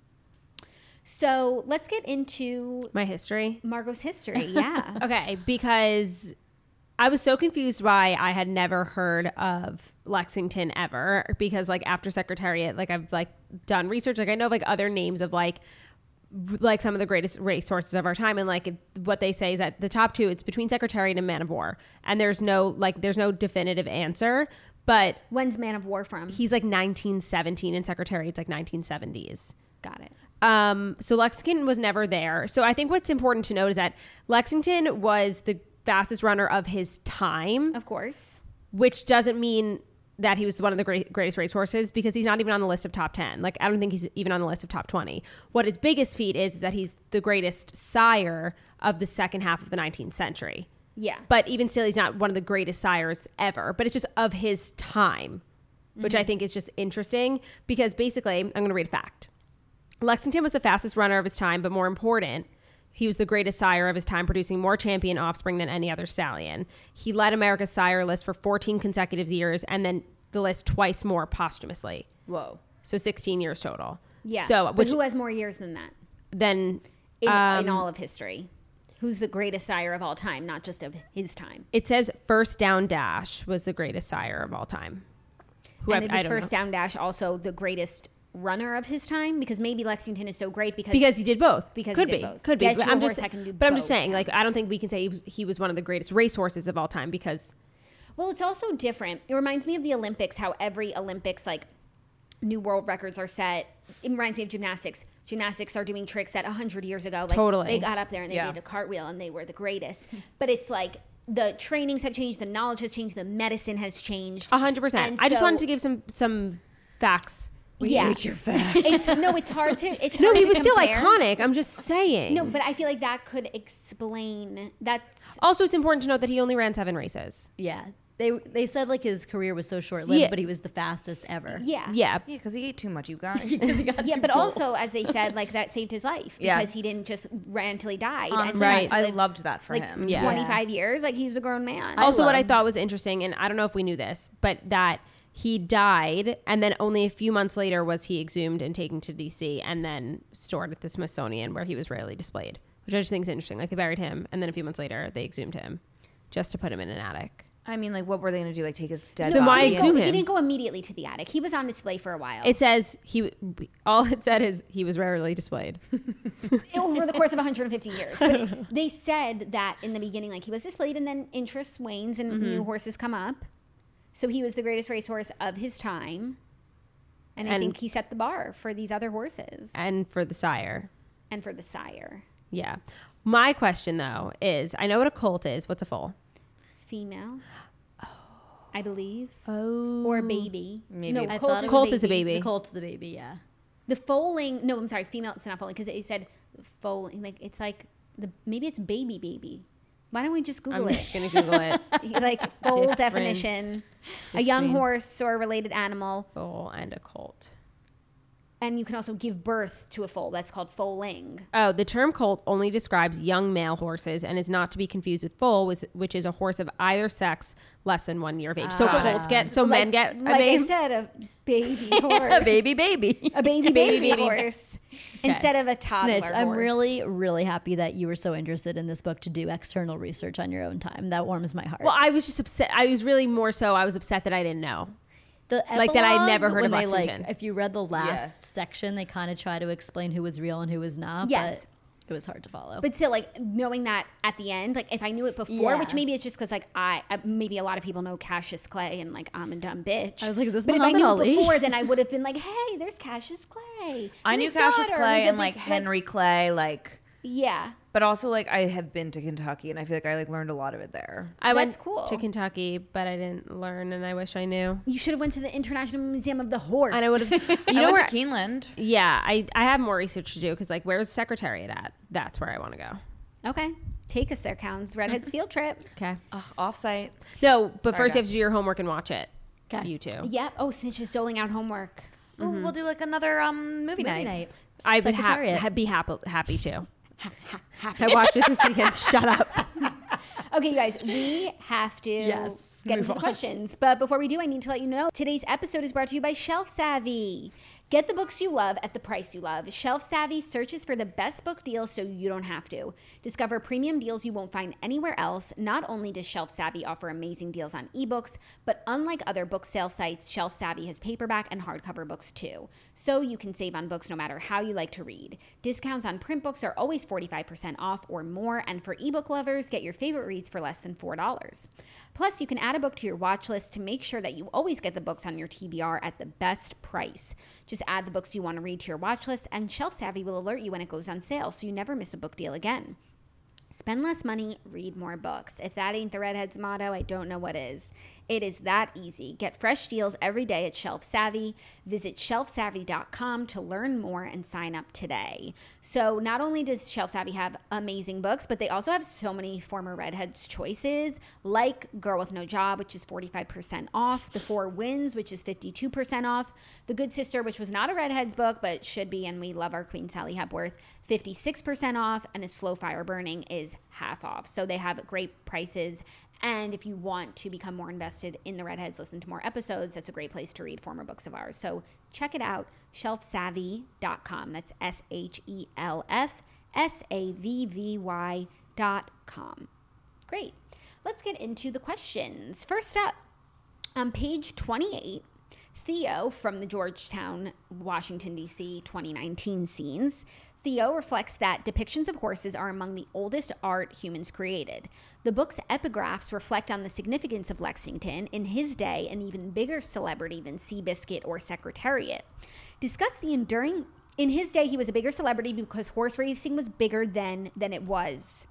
So let's get into My history. Margot's history. Yeah. Okay, because I was so confused why I had never heard of Lexington ever. Because like after Secretariat, like I've like done research. Like I know like other names of like like some of the greatest racehorses of our time. And like it, what they say is that the top two, it's between Secretariat and Man of War. And there's no like, there's no definitive answer, but When's Man of War from? he's like nineteen seventeen and Secretariat's like nineteen seventies. Got it. Um, so Lexington was never there. So I think what's important to note is that Lexington was the fastest runner of his time, Of course. which doesn't mean that he was one of the great, greatest racehorses, because he's not even on the list of top ten. Like, I don't think he's even on the list of top twenty. What his biggest feat is, is that he's the greatest sire of the second half of the nineteenth century. Yeah. But even still, he's not one of the greatest sires ever, but it's just of his time, which Mm-hmm. I think is just interesting, because basically, I'm going to read a fact. Lexington was the fastest runner of his time, but more important, he was the greatest sire of his time, producing more champion offspring than any other stallion. He led America's sire list for fourteen consecutive years, and then the list twice more posthumously. Whoa. So sixteen years total. Yeah. So, but which who has more years than that then in, um, in all of history? Who's the greatest sire of all time, not just of his time? it says First Down Dash was the greatest sire of all time. Who and I- it I was don't First know. Down Dash also the greatest runner of his time? Because maybe Lexington is so great because Because he did both. Because could he did be, both. could be. Get But you a I'm horse just, that can do but I'm just both saying, like, counts. I don't think we can say he was, he was one of the greatest racehorses of all time, because Well, it's also different. It reminds me of the Olympics, how every Olympics, like, new world records are set. It reminds me of gymnastics. Gymnastics are doing tricks that one hundred years ago. Like, Totally. They got up there and they Yeah. did a cartwheel and they were the greatest. But it's like the trainings have changed, the knowledge has changed, the medicine has changed. one hundred percent. And I just so- wanted to give some some facts. We Yeah. hate your facts. It's, no, it's hard to. It's No, hard he to was still compare. iconic. I'm just saying. No, but I feel like that could explain. That's Also, it's important to note that he only ran seven races. Yeah. They they said like his career was so short lived, Yeah. but he was the fastest ever. yeah. Yeah. Yeah, because he ate too much, you guys. Yeah, but also, as they said, like that saved his life because Yeah. he didn't just ran until he died. Honestly, and Right. so I lived, loved that for like him. Yeah. twenty-five years. Like he was a grown man. Also, what I loved- thought was interesting, and I don't know if we knew this, but that he died, and then only a few months later was he exhumed and taken to D C and then stored at the Smithsonian, where he was rarely displayed, which I just think is interesting. Like, they buried him, and then a few months later they exhumed him just to put him in an attic. I mean, like, what were they going to do? Like, take his dead Then why body? he, didn't exhume go, he him? didn't go immediately to the attic. He was on display for a while. It says he, all it said is he was rarely displayed. over the course of one hundred fifty years. But it, they said that in the beginning, like he was displayed, and then interest wanes and new horses come up. So he was the greatest racehorse of his time, and, I And- think he set the bar for these other horses And for the sire. and for the sire. Yeah. My question, though, is I know what a colt is. What's a foal? Female, I believe, Oh. or baby. Maybe. No, I colt, thought is, it a Colt is a baby. The Colt's the baby, yeah. The foaling, no, I'm sorry, female. It's not foaling because it said foaling. Like it's like the maybe it's baby baby. Why don't we just Google I'm it? just going to Google it. Like full Difference definition, a young between- horse or a related animal, Foal and a colt. and you can also give birth to a foal. That's called foaling. Oh, the term colt only describes young male horses and is not to be confused with foal, which- which is a horse of either sex less than one year of age. so Got it. colts get, so like, men get a like name. I said, a baby horse, A baby baby. a baby baby, horse instead of a toddler Snitch, I'm horse. really, really happy that you were so interested in this book to do external research on your own time. That warms my heart. Well, I was just upset. I was really more so, I was upset that I didn't know. The like that I'd epilogue, never heard when of they, Lexington. Like, if you read the last section, they kind of try to explain who was real and who was not. Yes. But it was hard to follow. But still, like knowing that at the end, like if I knew it before, Yeah. which maybe it's just because like I uh, maybe a lot of people know Cassius Clay and like I'm a dumb bitch. I was like, is this but if I Muhammad knew Ali? it before, then I would have been like, hey, there's Cassius Clay. I and knew his Cassius daughter, Clay who's a and big- like Henry Clay, like, Yeah, but also like I have been to Kentucky and I feel like I like learned a lot of it there. I That's went cool. to Kentucky, but I didn't learn, and I wish I knew. you should have went to the International Museum of the Horse. And I would have, you I know went where? to Keeneland. Yeah, I, I have more research to do because, like, where's Secretariat at? That's where I want to go. Okay, take us there, Counts. Redheads field trip. Okay. Ugh, offsite. No, but Sorry, first you have guys. to do your homework and watch it. 'Kay. You too. Yep. Oh, Snitch is doling out homework. Ooh, we'll do like another um movie, Movie night. night. I would ha- Secretariat. ha- be happy happy to. Ha, ha, ha. I watched it this weekend. Shut up. Okay, you guys, we have to Yes, get move into the on. questions. But before we do, I need to let you know today's episode is brought to you by Shelf Savvy. Get the books you love at the price you love. Shelf Savvy searches for the best book deals so you don't have to. Discover premium deals you won't find anywhere else. Not only does Shelf Savvy offer amazing deals on ebooks, but unlike other book sale sites, Shelf Savvy has paperback and hardcover books too. So you can save on books no matter how you like to read. Discounts on print books are always forty-five percent off or more, and for ebook lovers, get your favorite reads for less than four dollars. Plus, you can add a book to your watch list to make sure that you always get the books on your T B R at the best price. Just add the books you want to read to your watch list, and Shelf Savvy will alert you when it goes on sale so you never miss a book deal again. Spend less money, read more books. If that ain't the Redheads motto, I don't know what is. It is that easy. Get fresh deals every day at Shelf Savvy. Visit shelf savvy dot com to learn more and sign up today. So not only does Shelf Savvy have amazing books, but they also have so many former Redheads choices, like Girl with No Job, which is forty-five percent off, The Four Winds, which is fifty-two percent off, The Good Sister, which was not a Redheads book, but should be, and we love our Queen Sally Hepworth, fifty-six percent off, and A Slow Fire Burning is half off. So they have great prices. And if you want to become more invested in the Redheads, listen to more episodes, that's a great place to read former books of ours. So check it out, shelf savvy dot com. That's S H E L F S A V V Y dot com. Great. Let's get into the questions. First up, on page twenty-eight, Theo from the Georgetown, Washington, D C twenty nineteen scenes. Theo reflects that depictions of horses are among the oldest art humans created. The book's epigraphs reflect on the significance of Lexington, in his day an even bigger celebrity than Seabiscuit or Secretariat. Discuss the enduring... In his day, he was a bigger celebrity because horse racing was bigger then than it was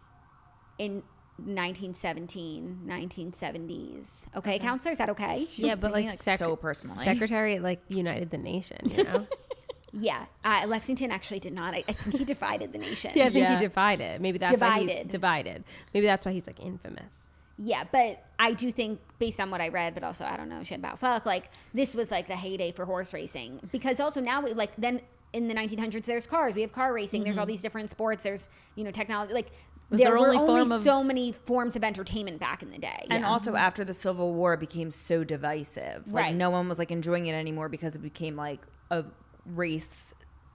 in nineteen seventeen, nineteen seventies. Okay, okay. Counselor, is that okay? She's yeah, but like, like sec- so personally. Secretariat like united the nation, you know? Yeah, uh, Lexington actually did not. I, I think he divided the nation. Yeah, I think yeah. he divided. Maybe that's divided. why he divided. Maybe that's why he's like infamous. Yeah, but I do think, based on what I read, but also I don't know shit about fuck, like this was like the heyday for horse racing, because also now we like then in the nineteen hundreds there's cars, we have car racing, mm-hmm. there's all these different sports, there's you know technology, like was there their were only only form of- so many forms of entertainment back in the day. And yeah. also after the Civil War, it became so divisive. Like Right. no one was like enjoying it anymore because it became like a race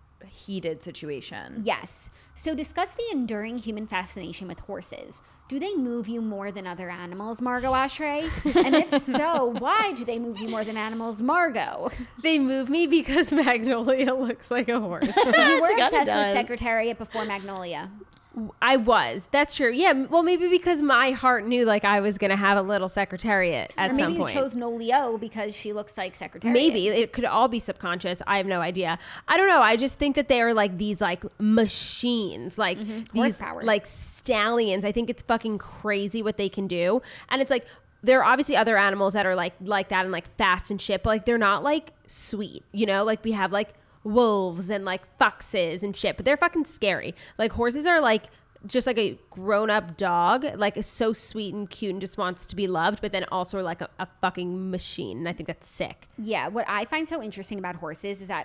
heated situation. Yes. So discuss the enduring human fascination with horses. Do they move you more than other animals, Margot Ashray? And if so, why do they move you more than animals, Margot? They move me because Magnolia looks like a horse. You were She kinda obsessed with does. Secretariat before Magnolia. I was. That's true. Yeah. Well, maybe because my heart knew like I was going to have a little Secretariat at or maybe some you point. chose Nolio because she looks like Secretariat. Maybe it could all be subconscious. I have no idea. I don't know. I just think that they are like these like machines, like these Horsepower. like stallions. I think it's fucking crazy what they can do. And it's like there are obviously other animals that are like like that and like fast and shit, but like they're not like sweet. You know, like we have like wolves and like foxes and shit, but they're fucking scary. Like horses are like just like a grown-up dog, like is so sweet and cute and just wants to be loved, but then also like a, a fucking machine. And I think that's sick. Yeah, what I find so interesting about horses is that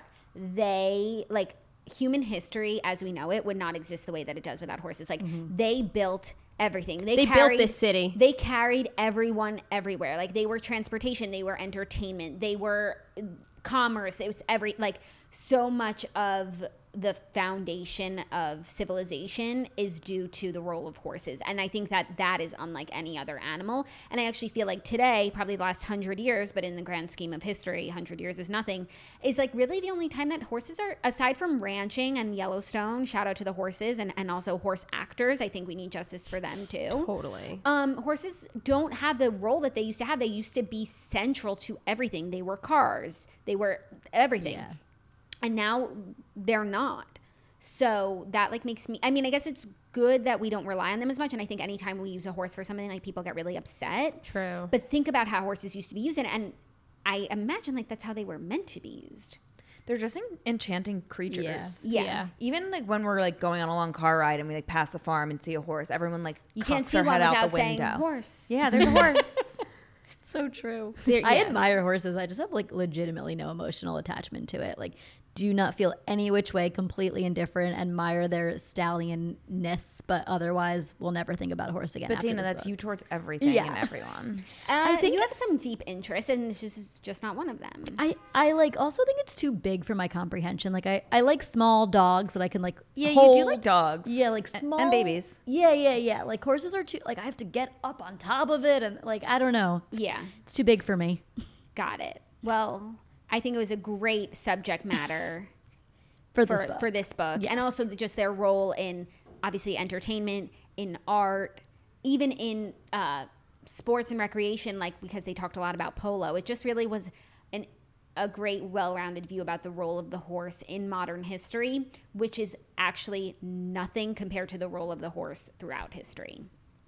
they, like, human history as we know it would not exist the way that it does without horses. Like, Mm-hmm. they built everything. They built carried, this city. They carried everyone everywhere. Like, they were transportation, they were entertainment, they were commerce. It was every, like, so much of the foundation of civilization is due to the role of horses. And I think that that is unlike any other animal. And I actually feel like today, probably the last hundred years, but in the grand scheme of history, hundred years is nothing, is like really the only time that horses are, aside from ranching and Yellowstone, shout out to the horses and, and also horse actors. I think we need justice for them too. Totally. Um, horses don't have the role that they used to have. They used to be central to everything. They were cars. They were everything. Yeah. And now they're not. So that like makes me, I mean, I guess it's good that we don't rely on them as much. And I think anytime we use a horse for something, like people get really upset. True. But think about how horses used to be used. And, and I imagine like that's how they were meant to be used. They're just en- enchanting creatures. Yeah. Yeah. Even like when we're like going on a long car ride and we like pass a farm and see a horse, everyone like You cocks can't see their one head out without the saying window. horse. Yeah, there's a horse. So true. They're- I yeah. admire horses. I just have like legitimately no emotional attachment to it. Like do not feel any which way completely indifferent, admire their stallion-ness, but otherwise will never think about a horse again. But after Dana, this that's book. you towards everything Yeah. and everyone. Uh, I think you have some deep interest, and it's just, it's just not one of them. I, I like also think it's too big for my comprehension. Like I, I like small dogs that I can like Yeah, hold. you do like dogs. Yeah, like A- small and babies. Yeah, yeah, yeah. Like horses are too like I have to get up on top of it and like I don't know. It's, Yeah. it's too big for me. Got it. Well, I think it was a great subject matter For for this book. for this book, Yes. and also just their role in obviously entertainment, in art, even in uh, sports and recreation. Like because they talked a lot about polo, it just really was an a great, well-rounded view about the role of the horse in modern history, which is actually nothing compared to the role of the horse throughout history.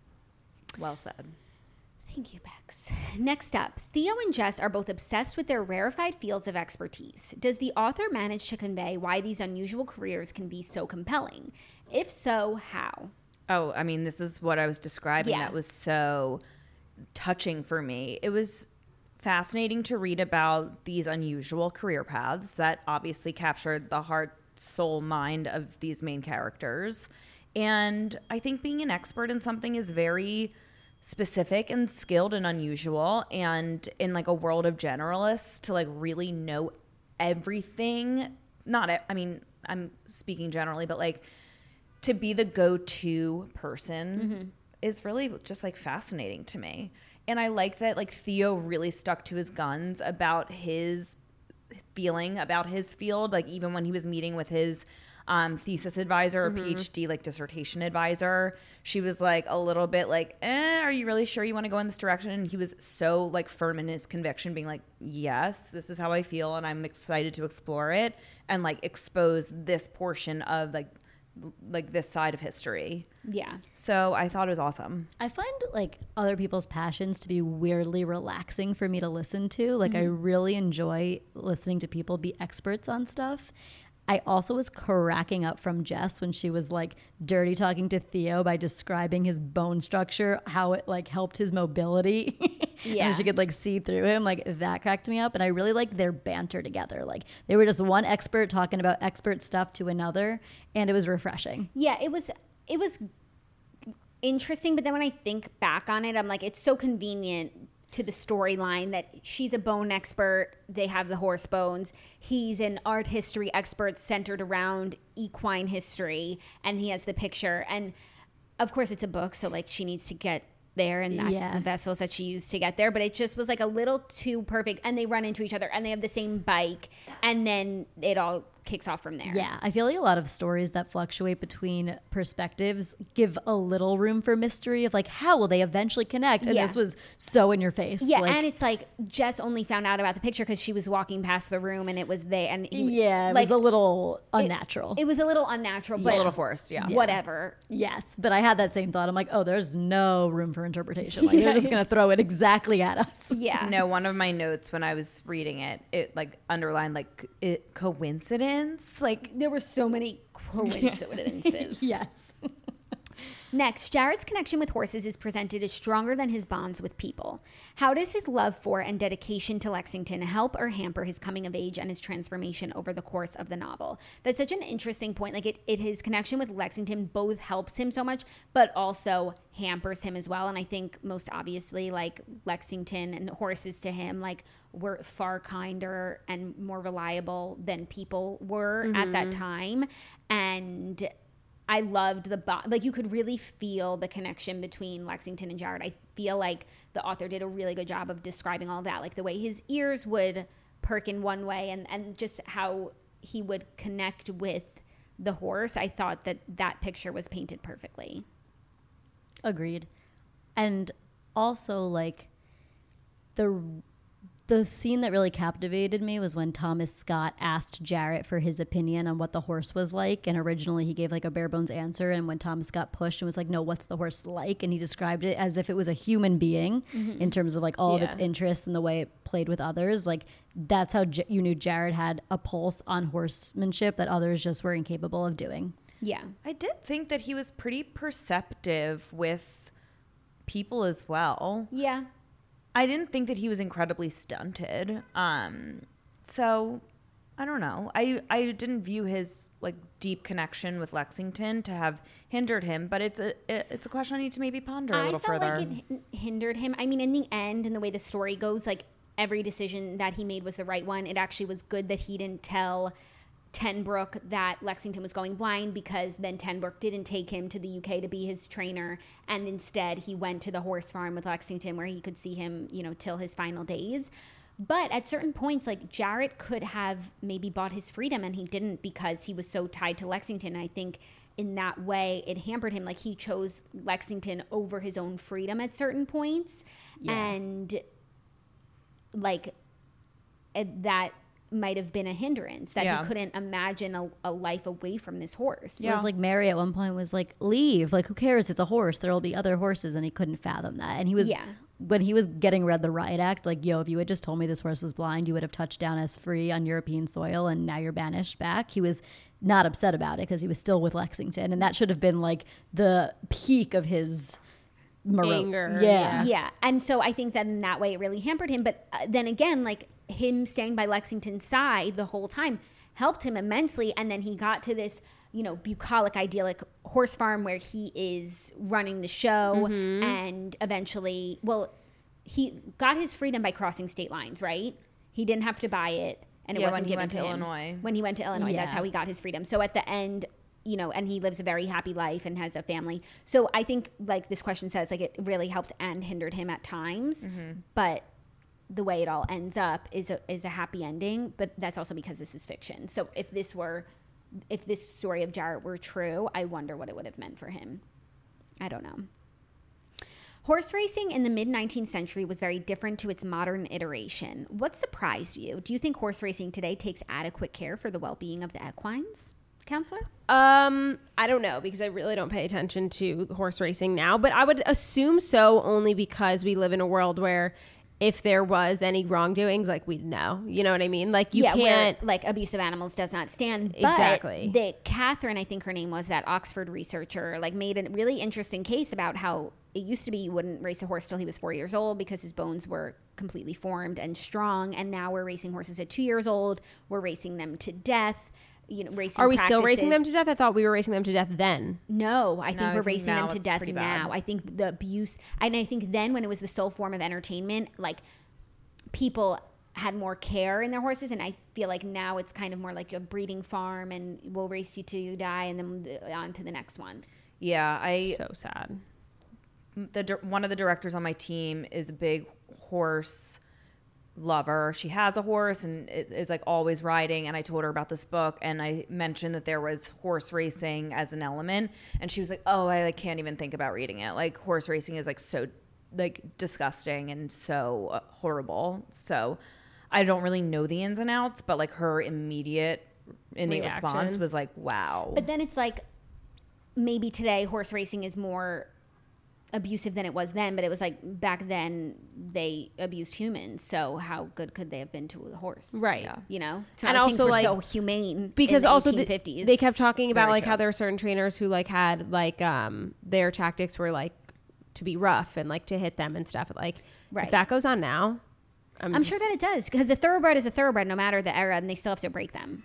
Well said. Thank you, Bex. Next up, Theo and Jess are both obsessed with their rarefied fields of expertise. Does the author manage to convey why these unusual careers can be so compelling? If so, how? Oh, I mean, this is what I was describing Yeah. that was so touching for me. It was fascinating to read about these unusual career paths that obviously captured the heart, soul, mind of these main characters. And I think being an expert in something is very specific and skilled and unusual, and in like a world of generalists to like really know everything, not e- I mean I'm speaking generally, but like to be the go-to person Mm-hmm. is really just like fascinating to me. And I like that like Theo really stuck to his guns about his feeling about his field, like even when he was meeting with his um, thesis advisor or Mm-hmm. PhD like dissertation advisor, she was like a little bit like, eh, are you really sure you want to go in this direction? And he was so like firm in his conviction, being like, yes, this is how I feel, and I'm excited to explore it and like expose this portion of like like this side of history. Yeah. So I thought it was awesome. I find like other people's passions to be weirdly relaxing for me to listen to. Like I really enjoy listening to people be experts on stuff. I also was cracking up from Jess when she was like dirty talking to Theo by describing his bone structure, how it like helped his mobility. Yeah. And she could like see through him. Like that cracked me up. And I really liked their banter together. Like they were just one expert talking about expert stuff to another. And it was refreshing. Yeah, it was it was interesting, but then when I think back on it, I'm like, it's so convenient to the storyline that she's a bone expert, they have the horse bones, he's an art history expert centered around equine history, and he has the picture. And of course it's a book, so like she needs to get there, and that's Yeah. the vessels that she used to get there, but it just was like a little too perfect, and they run into each other and they have the same bike, and then it all kicks off from there. Yeah, I feel like a lot of stories that fluctuate between perspectives give a little room for mystery of like, how will they eventually connect? And Yeah. this was so in your face. Yeah, like, and it's like Jess only found out about the picture because she was walking past the room and it was there. And he, yeah, it like, was a little it- unnatural. It, was a little unnatural, but A little forced, yeah. whatever. yes, but I had that same thought. I'm like, oh, there's no room for interpretation. Like they're just gonna throw it exactly at us. Yeah, No, one of my notes when I was reading it, it like underlined like it, coincidence, like there were so many coincidences. Yes. Next, Jared's connection with horses is presented as stronger than his bonds with people. How does his love for and dedication to Lexington help or hamper his coming of age and his transformation over the course of the novel? That's such an interesting point. Like it, it his connection with Lexington both helps him so much, but also hampers him as well. And I think most obviously, like Lexington and horses to him, like were far kinder and more reliable than people were at that time. And I loved the bo- like you could really feel the connection between Lexington and Jared. I feel like the author did a really good job of describing all of that, like the way his ears would perk in one way, and and just how he would connect with the horse. I thought that that picture was painted perfectly. Agreed. And also like the the scene that really captivated me was when Thomas Scott asked Jarrett for his opinion on what the horse was like, and originally he gave like a bare bones answer, and when Thomas got pushed and was like, no, what's the horse like? And he described it as if it was a human being in terms of like all of its Yeah. interests and the way it played with others. Like that's how J- you knew Jared had a pulse on horsemanship that others just were incapable of doing. Yeah. I did think that he was pretty perceptive with people as well. I don't know. I I didn't view his like deep connection with Lexington to have hindered him, but it's a it, it's a question I need to maybe ponder a I little felt further. like it hin- hindered him. I mean, in the end, and the way the story goes, like every decision that he made was the right one. It actually was good that he didn't tell Tenbrook that Lexington was going blind, because then Tenbrook didn't take him to the U K to be his trainer, and instead he went to the horse farm with Lexington where he could see him, you know, till his final days. But at certain points, like Jarrett could have maybe bought his freedom, and he didn't because he was so tied to Lexington. I think in that way it hampered him. Like he chose Lexington over his own freedom at certain points. Yeah. And like it, that might have been a hindrance, that Yeah. he couldn't imagine a, a life away from this horse. It was like Mary at one point was like, leave. Like, who cares? It's a horse. There will be other horses. And he couldn't fathom that. And he was, Yeah. when he was getting read the riot act, like, yo, if you had just told me this horse was blind, you would have touched down as free on European soil, and now you're banished back. He was not upset about it because he was still with Lexington. And that should have been like the peak of his moro- Anger, Yeah. Yeah. And so I think that in that way it really hampered him. But uh, then again, like him staying by Lexington's side the whole time helped him immensely. And then he got to this, you know, bucolic, idyllic horse farm where he is running the show. Mm-hmm. And eventually, well, he got his freedom by crossing state lines, right? He didn't have to buy it. And it Yeah, wasn't when he given went to to him. Illinois. When he went to Illinois, that's Yeah. how he got his freedom. So at the end, you know, and he lives a very happy life and has a family. So I think, like this question says, like it really helped and hindered him at times. Mm-hmm. But the way it all ends up is a, is a happy ending. But that's also because this is fiction. So if this were, if this story of Jarrett were true, I wonder what it would have meant for him. I don't know. Horse racing in the mid-nineteenth century was very different to its modern iteration. What surprised you? Do you think horse racing today takes adequate care for the well-being of the equines? Counselor? Um, I don't know, because I really don't pay attention to horse racing now, but I would assume so, only because we live in a world where if there was any wrongdoings, like we'd know. You know what I mean? Like you yeah, can't. where, like abuse of animals does not stand. But Exactly. The Catherine, I think her name was, that Oxford researcher, like made a really interesting case about how it used to be you wouldn't race a horse till he was four years old because his bones were completely formed and strong. And now we're racing horses at two years old. We're racing them to death. You know, racing. Are we still racing them practices. to death? I thought we were racing them to death then. No, I think No, I we're think racing them now to it's death pretty now. bad. I think the abuse, and I think then when it was the sole form of entertainment, like people had more care in their horses, and I feel like now it's kind of more like a breeding farm, and we'll race you till you die, and then the, on to the next one. Yeah, I So sad. the dir- one of the directors on my team is a big horse lover. She has a horse and is, is like always riding. And I told her about this book, and I mentioned that there was horse racing as an element, and she was like, "Oh, I like, can't even think about reading it. Like horse racing is like so like disgusting and so uh, horrible." So I don't really know the ins and outs, but like her immediate innate Reaction. response was like, "Wow." But then it's like maybe today horse racing is more abusive than it was then, but it was like back then they abused humans, so how good could they have been to a horse? Right. Yeah. You know, it's not And like also, things were like- so humane Because in the also eighteen the- fifties. they kept talking about Very like true. how there are certain trainers who like had like um their tactics were like to be rough and like to hit them and stuff. Like Right. if that goes on now, I'm, I'm just- sure that it does, because a thoroughbred is a thoroughbred no matter the era, and they still have to break them.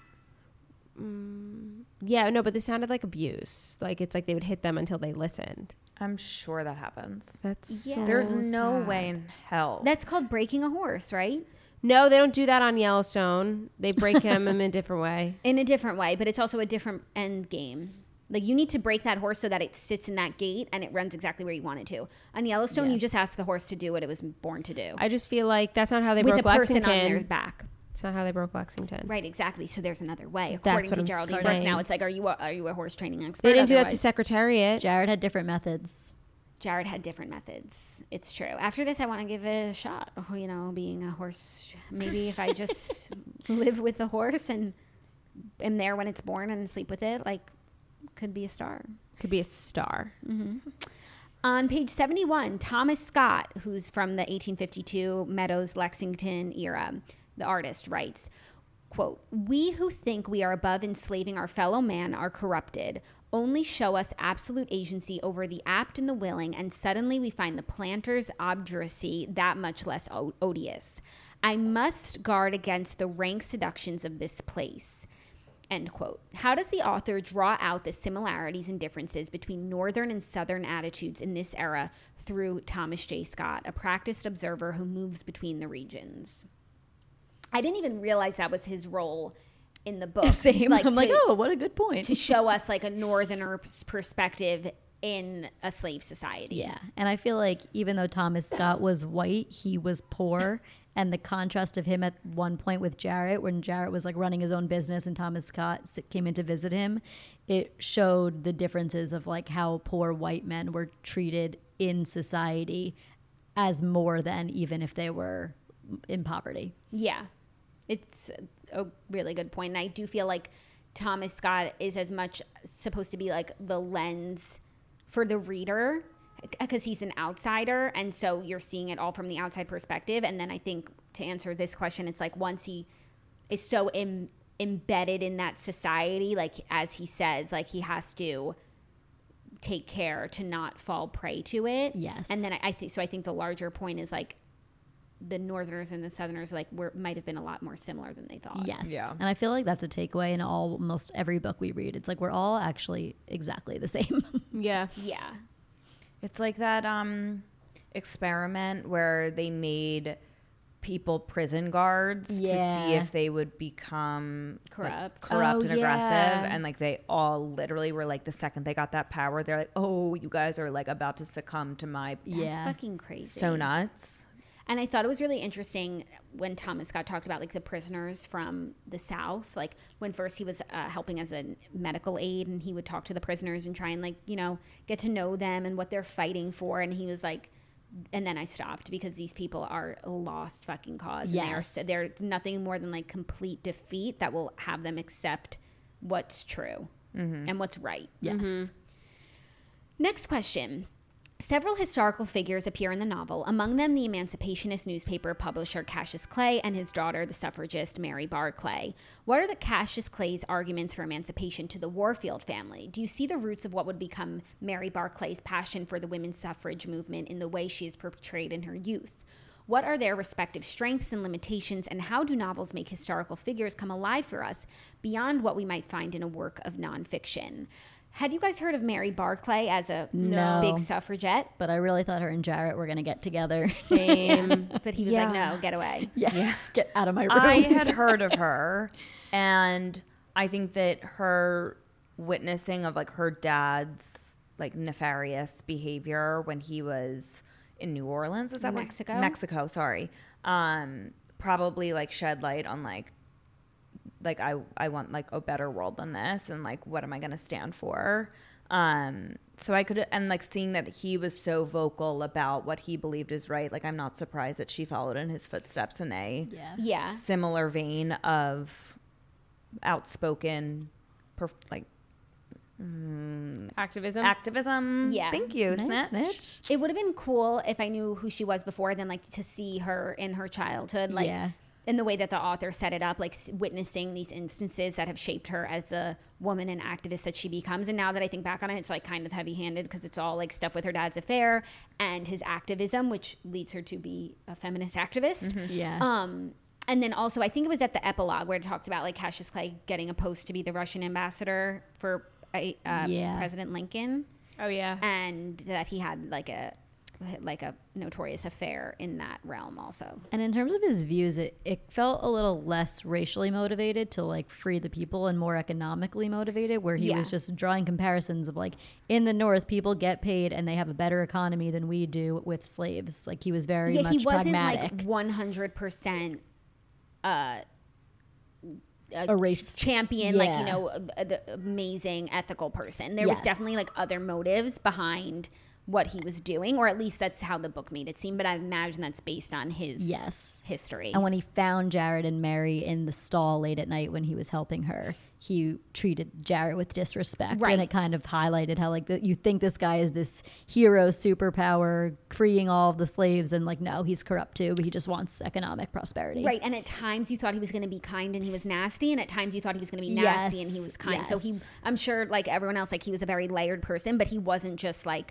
yeah, no, but this sounded like abuse. Like it's like they would hit them until they listened. I'm sure that happens. That's Yeah. so There's no sad. way in hell. That's called breaking a horse, right? No, they don't do that on Yellowstone. They break him in a different way. In a different way, but it's also a different end game. Like you need to break that horse so that it sits in that gate and it runs exactly where you want it to. On Yellowstone, Yeah. you just ask the horse to do what it was born to do, I just feel like that's not how they with a broke person Lexington. on their back. It's not how they broke Lexington. Right, exactly. So there's another way. That's According what to I'm Geraldine saying. Brooks now, it's like, are you a, are you a horse training expert? They didn't do that to Otherwise- Secretariat. Jared had different methods. Jared had different methods. It's true. After this, I want to give it a shot. Oh, you know, being a horse. Maybe if I just live with the horse and am there when it's born and sleep with it, like, could be a star. Could be a star. On page seventy-one, Thomas Scott, who's from the eighteen fifty-two Meadows Lexington era, the artist, writes, quote, "We who think we are above enslaving our fellow man are corrupted. Only show us absolute agency over the apt and the willing, and suddenly we find the planter's obduracy that much less o- odious. I must guard against the rank seductions of this place. End quote. How does the author draw out the similarities and differences between Northern and Southern attitudes in this era through Thomas J. Scott, a practiced observer who moves between the regions? I didn't even realize that was his role in the book. Same. Like, I'm to, like, oh, what a good point. to show us like a Northerner's perspective in a slave society. Yeah. And I feel like even though Thomas Scott was white, he was poor. And the contrast of him at one point with Jarrett, when Jarrett was like running his own business and Thomas Scott came in to visit him, it showed the differences of like how poor white men were treated in society as more than even if they were in poverty. Yeah. It's a really good point. And I do feel like Thomas Scott is as much supposed to be like the lens for the reader, because he's an outsider, and so you're seeing it all from the outside perspective. And then I think to answer this question, it's like once he is so Im- embedded in that society, like as he says, like he has to take care to not fall prey to it. Yes. And then I, I think so. I think the larger point is like the Northerners and the Southerners like were might have been a lot more similar than they thought. Yes. Yeah. And I feel like that's a takeaway in almost every book we read. It's like we're all actually exactly the same. Yeah. Yeah. It's like that um, experiment where they made people prison guards to Yeah. see if they would become like, Corrupt. corrupt Oh, and aggressive. yeah. And like they all literally were like the second they got that power, they're like, oh, you guys are like about to succumb to my That's Yeah. fucking crazy. so nuts. And I thought it was really interesting when Thomas Scott talked about like the prisoners from the South. Like when first he was uh, helping as a medical aide, and he would talk to the prisoners and try and like, you know, get to know them and what they're fighting for. And he was like, and then I stopped because these people are a lost fucking cause. Yes. And they're, they're nothing more than like complete defeat that will have them accept what's true and what's right. Yes. Next question. Several historical figures appear in the novel, among them the emancipationist newspaper publisher Cassius Clay and his daughter, the suffragist Mary Barclay. What are the Cassius Clay's arguments for emancipation to the Warfield family? Do you see the roots of what would become Mary Barclay's passion for the women's suffrage movement in the way she is portrayed in her youth? What are their respective strengths and limitations, and how do novels make historical figures come alive for us beyond what we might find in a work of nonfiction? Had you guys heard of Mary Barclay as a No. big suffragette? But I really thought her and Jarrett were going to get together. Same. But he was Yeah. like, no, get away. Yeah. Get out of my room. I had heard of her, and I think that her witnessing of like her dad's like nefarious behavior when he was in New Orleans, is that where- Mexico? Mexico, sorry. Um, probably like shed light on like like I I want like a better world than this, and like what am I going to stand for? Um, so I could, and like seeing that he was so vocal about what he believed is right, like I'm not surprised that she followed in his footsteps in a yeah. Yeah. similar vein of outspoken, perf- like Activism. activism. Yeah. Thank you, Nice, Snitch. Snitch. It would have been cool if I knew who she was before, then like to see her in her childhood, like Yeah. in the way that the author set it up, like s- witnessing these instances that have shaped her as the woman and activist that she becomes. And now that I think back on it, it's like kind of heavy handed because it's all like stuff with her dad's affair and his activism, which leads her to be a feminist activist. Yeah. Um, and then also, I think it was at the epilogue where it talks about like Cassius Clay getting a post to be the Russian ambassador for uh, uh, Yeah. President Lincoln, Oh yeah. and that he had like a like a notorious affair in that realm also. And in terms of his views, it, it felt a little less racially motivated to like free the people and more economically motivated, where he Yeah. was just drawing comparisons of like in the North, people get paid and they have a better economy than we do with slaves. Like he was very Yeah, much he wasn't pragmatic. like one hundred percent uh A race- champion, like, you Yeah. know, a- a- the amazing ethical person. There was Yes. definitely like other motives behind what he was doing, or at least that's how the book made it seem. But I imagine that's based on his Yes. history. And when he found Jared and Mary in the stall late at night when he was helping her, he treated Jared with disrespect. Right. And it kind of highlighted how, like, the, you think this guy is this hero superpower freeing all of the slaves. And, like, no, he's corrupt too, but he just wants economic prosperity. Right, and at times you thought he was going to be kind and he was nasty, and at times you thought he was going to be nasty Yes, and he was kind. So he, yes. I'm sure, like everyone else, like he was a very layered person, but he wasn't just like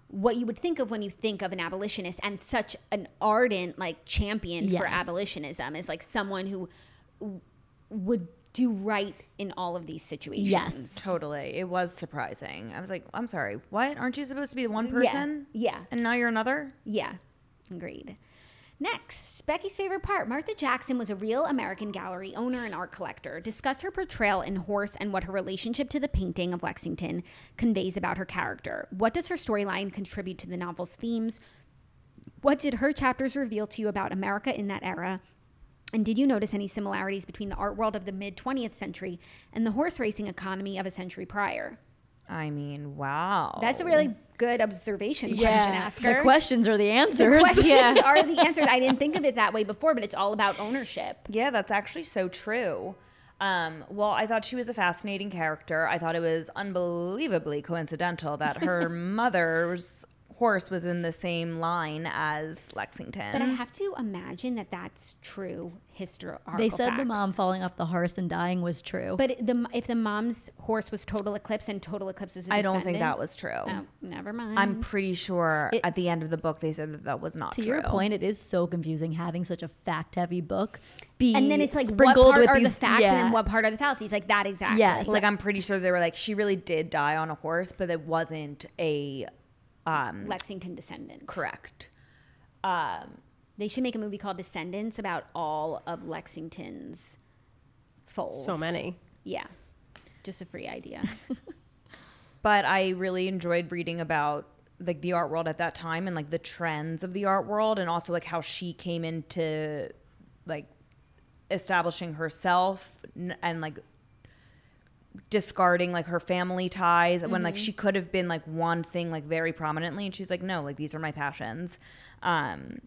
what you would think of when you think of an abolitionist, and such an ardent like champion Yes. for abolitionism is like someone who w- would do right in all of these situations. Yes. Totally. It was surprising. I was like, I'm sorry, what? Aren't you supposed to be the one person? Yeah. And now you're another? Yeah, agreed. Next, Becky's favorite part. Martha Jackson was a real American gallery owner and art collector. Discuss her portrayal in Horse and what her relationship to the painting of Lexington conveys about her character. What does her storyline contribute to the novel's themes? What did her chapters reveal to you about America in that era? And did you notice any similarities between the art world of the mid-twentieth century and the horse racing economy of a century prior? I mean, wow. That's a really good observation question, Asker. The questions are the The answers. questions are the answers. I didn't think of it that way before, but it's all about ownership. Yeah, that's actually so true. Um, well, I thought she was a fascinating character. I thought it was unbelievably coincidental that her mother's horse was in the same line as Lexington. But I have to imagine that that's true historical They said the facts. mom falling off the horse and dying was true. But the if the mom's horse was Total Eclipse and Total Eclipse is a I don't think descendant- that was true. Oh, never mind. I'm pretty sure It- at the end of the book they said that that was not to true. your point, it is so confusing having such a fact-heavy book be and then it's like, what sprinkled part with are these, the facts yeah. and then what part are the fallacies? Like that exactly. Yes. Like I'm pretty sure they were like, she really did die on a horse, but it wasn't a um, Lexington descendant. correct. Um, They should make a movie called Descendants about all of Lexington's foals. So many. Yeah. Just a free idea. but I really enjoyed reading about like the art world at that time and like the trends of the art world, and also like how she came into like establishing herself n- and like discarding like her family ties when like she could have been like one thing like very prominently, and she's like, no, like these are my passions. Um,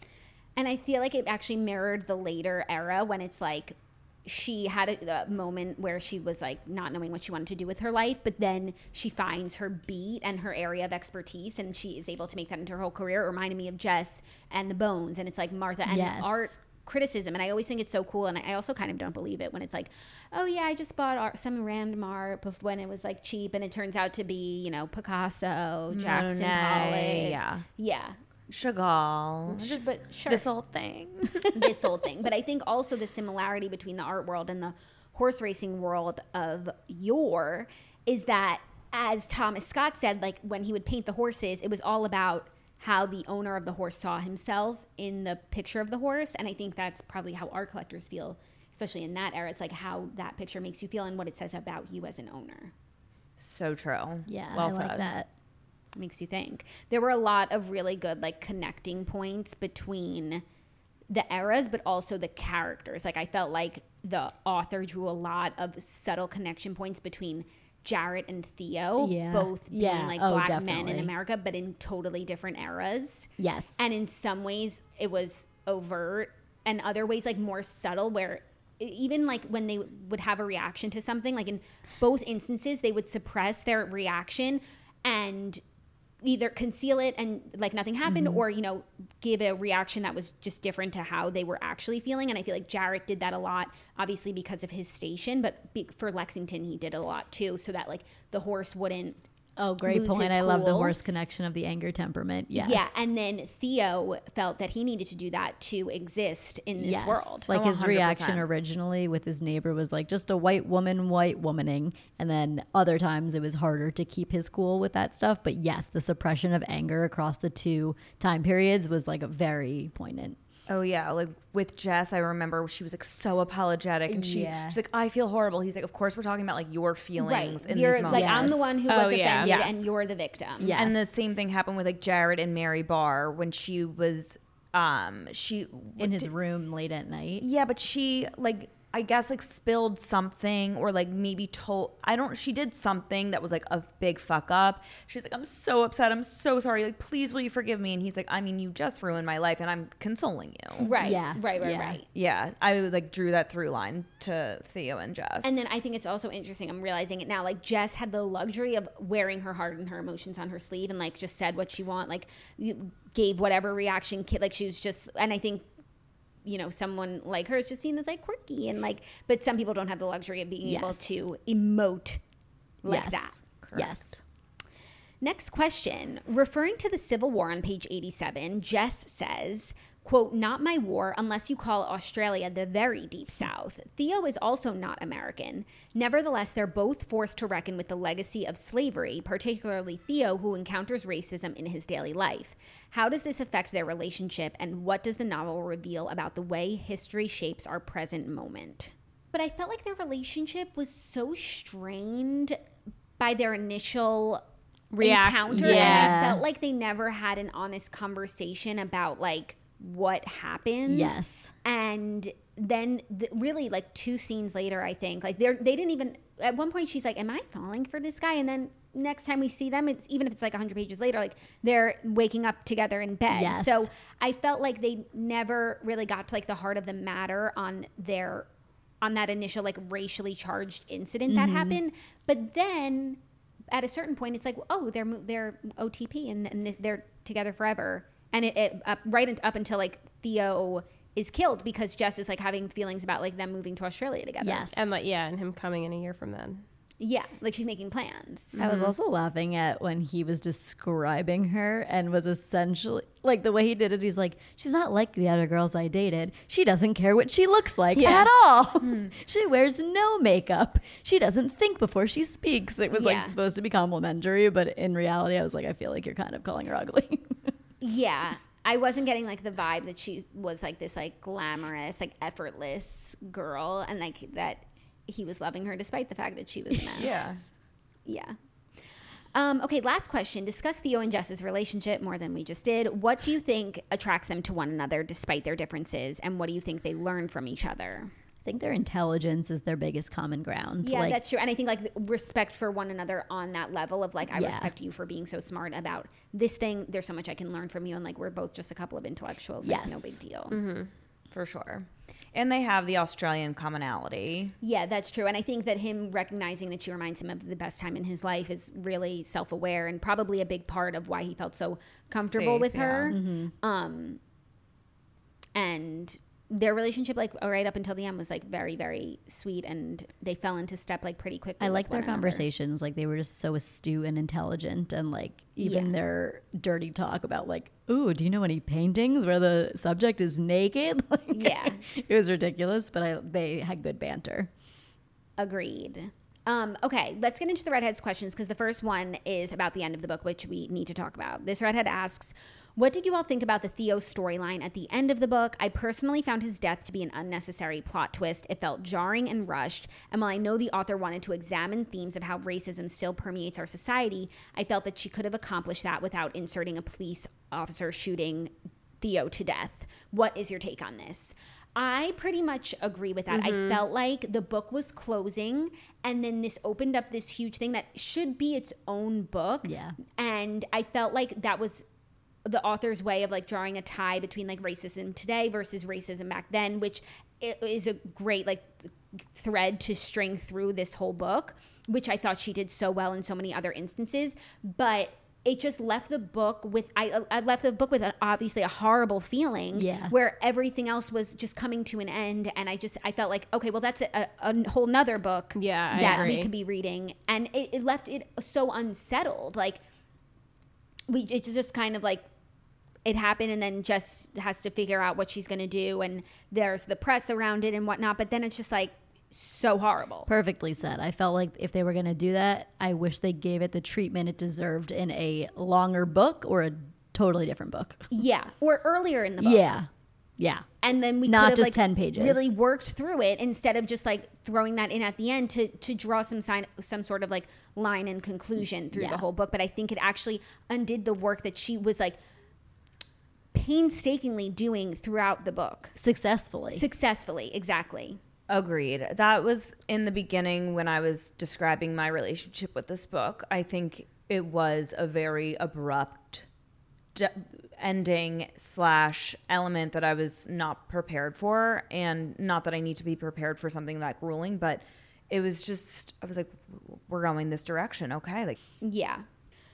And I feel like it actually mirrored the later era when it's like she had a, a moment where she was like not knowing what she wanted to do with her life, but then she finds her beat and her area of expertise, and she is able to make that into her whole career. It reminded me of Jess and the Bones, and it's like Martha and Yes. art criticism. And I always think it's so cool, and I also kind of don't believe it when it's like, oh yeah, I just bought art, some random art bef- when it was like cheap, and it turns out to be, you know, Picasso, Jackson Monet, Pollock. yeah. Yeah. Chagall, Sh- just but sure. this whole thing. This whole thing. But I think also the similarity between the art world and the horse racing world of yore is that, as Thomas Scott said, like when he would paint the horses, it was all about how the owner of the horse saw himself in the picture of the horse. And I think that's probably how art collectors feel, especially in that era. It's like how that picture makes you feel and what it says about you as an owner. So true. Yeah, well I like said. that. Makes you think. There were a lot of really good like connecting points between the eras, but also the characters. Like I felt like the author drew a lot of subtle connection points between Jarrett and Theo, Yeah. both being Yeah. like Oh, black men definitely. in America, but in totally different eras. Yes. And in some ways it was overt, and other ways like more subtle, where even like when they would have a reaction to something, like in both instances, they would suppress their reaction and either conceal it and like nothing happened, Mm-hmm. or, you know, give a reaction that was just different to how they were actually feeling. And I feel like Jarrett did that a lot, obviously because of his station, but be- for Lexington, he did it a lot too, so that like the horse wouldn't. Oh, great lose point. his I love the cool. horse connection of the anger temperament. Yes. Yeah. And then Theo felt that he needed to do that to exist in this Yes. world. Like Oh, his one hundred reaction percent. originally with his neighbor was like just a white woman, white womaning. And then other times it was harder to keep his cool with that stuff. But yes, the suppression of anger across the two time periods was like very poignant. Oh yeah, like with Jess, I remember she was like so apologetic, and she Yeah. she's like, I feel horrible. He's like, of course we're talking about like your Right. feelings in You're these like, moments. I'm the one who Oh, was yeah. offended Yes. and you're the victim. Yes. And the same thing happened with like Jared and Mary Barr when she was, um, she In his room late at night. yeah, but she like I guess like spilled something or like maybe told I don't she did something that was like a big fuck up. She's like, I'm so upset, I'm so sorry, like please will you forgive me? And he's like, I mean, you just ruined my life and I'm consoling you. Right. Yeah. Right, right, Yeah. right. Yeah, I like drew that through line to Theo and Jess. And then I think it's also interesting, I'm realizing it now, like Jess had the luxury of wearing her heart and her emotions on her sleeve and like just said what she want, like you gave whatever reaction, ki- like she was just, and I think, you know, someone like her is just seen as like quirky and like, but some people don't have the luxury of being able Yes. to emote like yes. that. Yes. Next question. Referring to the Civil War on page eighty-seven, Jess says, quote, not my war unless you call Australia the very deep south. Theo is also not American. Nevertheless, they're both forced to reckon with the legacy of slavery, particularly Theo, who encounters racism in his daily life. How does this affect their relationship, and what does the novel reveal about the way history shapes our present moment? But I felt like their relationship was so strained by their initial React- encounter. yeah. And I felt like they never had an honest conversation about like what happened. Yes. And then the, really like two scenes later, I think like they're, they didn't even, at one point she's like, am I falling for this guy? And then next time we see them, it's even if it's like a hundred pages later, like they're waking up together in bed. Yes. So I felt like they never really got to like the heart of the matter on their, on that initial like racially charged incident that happened. But then at a certain point, it's like, oh, they're they're O T P and, and they're together forever. And it, it up, right up until like Theo is killed because Jess is like having feelings about like them moving to Australia together. Yes. And like, yeah, and him coming in a year from then. Yeah, like she's making plans. I was also laughing at when he was describing her and was essentially like the way he did it. He's like, she's not like the other girls I dated. She doesn't care what she looks like Yeah. at all. She wears no makeup. She doesn't think before she speaks. It was Yeah. like supposed to be complimentary, but in reality, I was like, I feel like you're kind of calling her ugly. Yeah. I wasn't getting like the vibe that she was like this like glamorous, like effortless girl and like that he was loving her despite the fact that she was a mess. Yeah. Yeah. Um, okay, last question. Discuss Theo and Jess's relationship more than we just did. What do you think attracts them to one another despite their differences? And what do you think they learn from each other? I think their intelligence is their biggest common ground. Yeah, like, that's true. And I think like respect for one another on that level of like, I Yeah. respect you for being so smart about this thing. There's so much I can learn from you. And like, we're both just a couple of intellectuals. Like, Yes. no big deal. Mm-hmm. For sure. And they have the Australian commonality. Yeah, that's true. And I think that him recognizing that she reminds him of the best time in his life is really self-aware and probably a big part of why he felt so comfortable Safe, with yeah. her. Mm-hmm. Um, and their relationship, like right up until the end, was like very, very sweet, and they fell into step like pretty quickly. I with like their one another. conversations. Like they were just so astute and intelligent, and like even Yeah. their dirty talk about like, ooh, do you know any paintings where the subject is naked? Like, Yeah. it was ridiculous, but I they had good banter. Agreed. Um, okay, let's get into the redhead's questions because the first one is about the end of the book, which we need to talk about. This redhead asks, what did you all think about the Theo storyline at the end of the book? I personally found his death to be an unnecessary plot twist. It felt jarring and rushed. And while I know the author wanted to examine themes of how racism still permeates our society, I felt that she could have accomplished that without inserting a police officer shooting Theo to death. What is your take on this? I pretty much agree with that. Mm-hmm. I felt like the book was closing and then this opened up this huge thing that should be its own book. Yeah. And I felt like that was the author's way of like drawing a tie between like racism today versus racism back then, which i- is a great like thread to string through this whole book, which I thought she did so well in so many other instances. But it just left the book with I, I left the book with an, obviously a horrible feeling Yeah. where everything else was just coming to an end, and I just I felt like, okay, well that's a, a, a whole nother book Yeah, I that we agree. could be reading, and it, it left it so unsettled. Like we it's just kind of like it happened, and then Jess has to figure out what she's going to do, and there's the press around it and whatnot, but then it's just like so horrible. Perfectly said. I felt like if they were going to do that, I wish they gave it the treatment it deserved in a longer book or a totally different book. Yeah, or earlier in the book. Yeah. Yeah. And then we Not could have, just like, ten pages. really worked through it instead of just like throwing that in at the end to to draw some sign some sort of like line and conclusion through Yeah. the whole book. But I think it actually undid the work that she was like painstakingly doing throughout the book. Successfully. Successfully, exactly. Agreed. That was in the beginning when I was describing my relationship with this book. I think it was a very abrupt d- ending slash element that I was not prepared for. And not that I need to be prepared for something that grueling, but it was just, I was like, we're going this direction. Okay. Like, Yeah.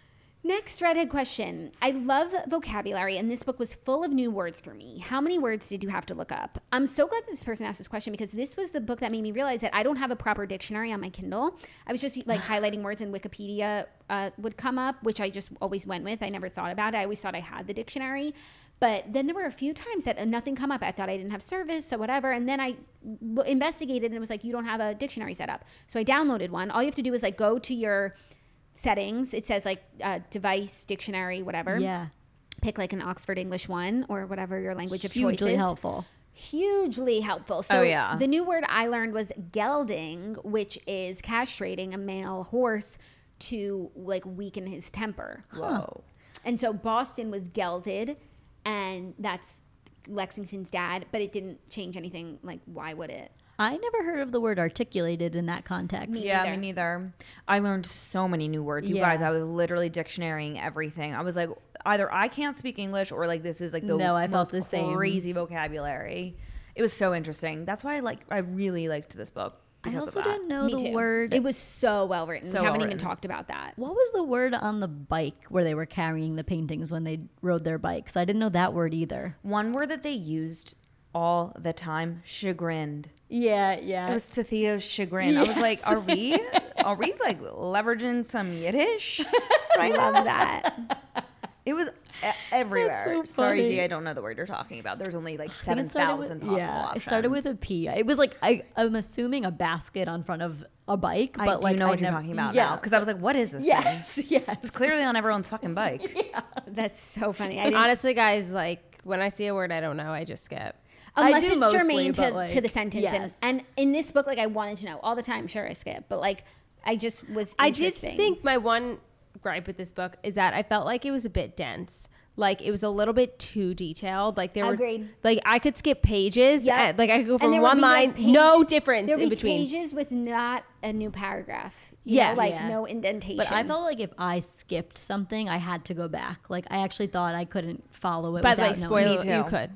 Next redhead question. I love vocabulary, and this book was full of new words for me. How many words did you have to look up? I'm so glad that this person asked this question because this was the book that made me realize that I don't have a proper dictionary on my Kindle. I was just like highlighting words and Wikipedia uh, would come up, which I just always went with. I never thought about it. I always thought I had the dictionary. But then there were a few times that nothing come up. I thought I didn't have service, so whatever. And then I l- investigated, and it was like, you don't have a dictionary set up. So I downloaded one. All you have to do is like go to your settings. It says like uh, device, dictionary, whatever. Yeah. Pick like an Oxford English one or whatever your language of choice is. Hugely helpful. Hugely helpful. So Oh, yeah. the new word I learned was gelding, which is castrating a male horse to like weaken his temper. Whoa. And so Boston was gelded, and that's Lexington's dad, but it didn't change anything. Like, why would it? I never heard of the word articulated in that context. Yeah, neither. me neither. I learned so many new words. You Yeah. guys, I was literally dictionarying everything. I was like, either I can't speak English or like this is like the No, I felt most the same. crazy vocabulary. It was so interesting. That's why I like I really liked this book. I because also of that. didn't know Me the too. word. It was so well written. So we haven't well even written. talked about that. What was the word on the bike where they were carrying the paintings when they rode their bikes? I didn't know that word either. One word that they used all the time, chagrined. Yeah, yeah. It was to Theo's chagrin. I was like, are we are we like leveraging some Yiddish? I love that. It was e- everywhere. so Sorry, funny. G, I don't know the word you're talking about. There's only like I think seven it started with- thousand possible yeah, options. it started with a P. It was like I, I'm assuming a basket on front of a bike, I but do like know I what you're never- talking about yeah. now because I was like, what is this thing? Yes, yes. It's clearly on everyone's fucking bike. That's so funny. I didn't, Honestly, guys, like when I see a word I don't know, I just skip. I unless do it's mostly, germane to, but, like, to the sentence. yes. And, and in this book, like I wanted to know all the time. Sure, I skip, but like I just was. I did interesting. think my one gripe with this book is that I felt like it was a bit dense. Like it was a little bit too detailed. Like there were, Agreed. like I could skip pages. Yeah. uh, Like I could go And from there would one be, like, line, pages- no difference There would in be between. pages with not a new paragraph. You Yeah. know, like Yeah. no indentation. But I felt like if I skipped something, I had to go back. Like I actually thought I couldn't follow it. By the way, without knowing. spoiler, Me you too. could.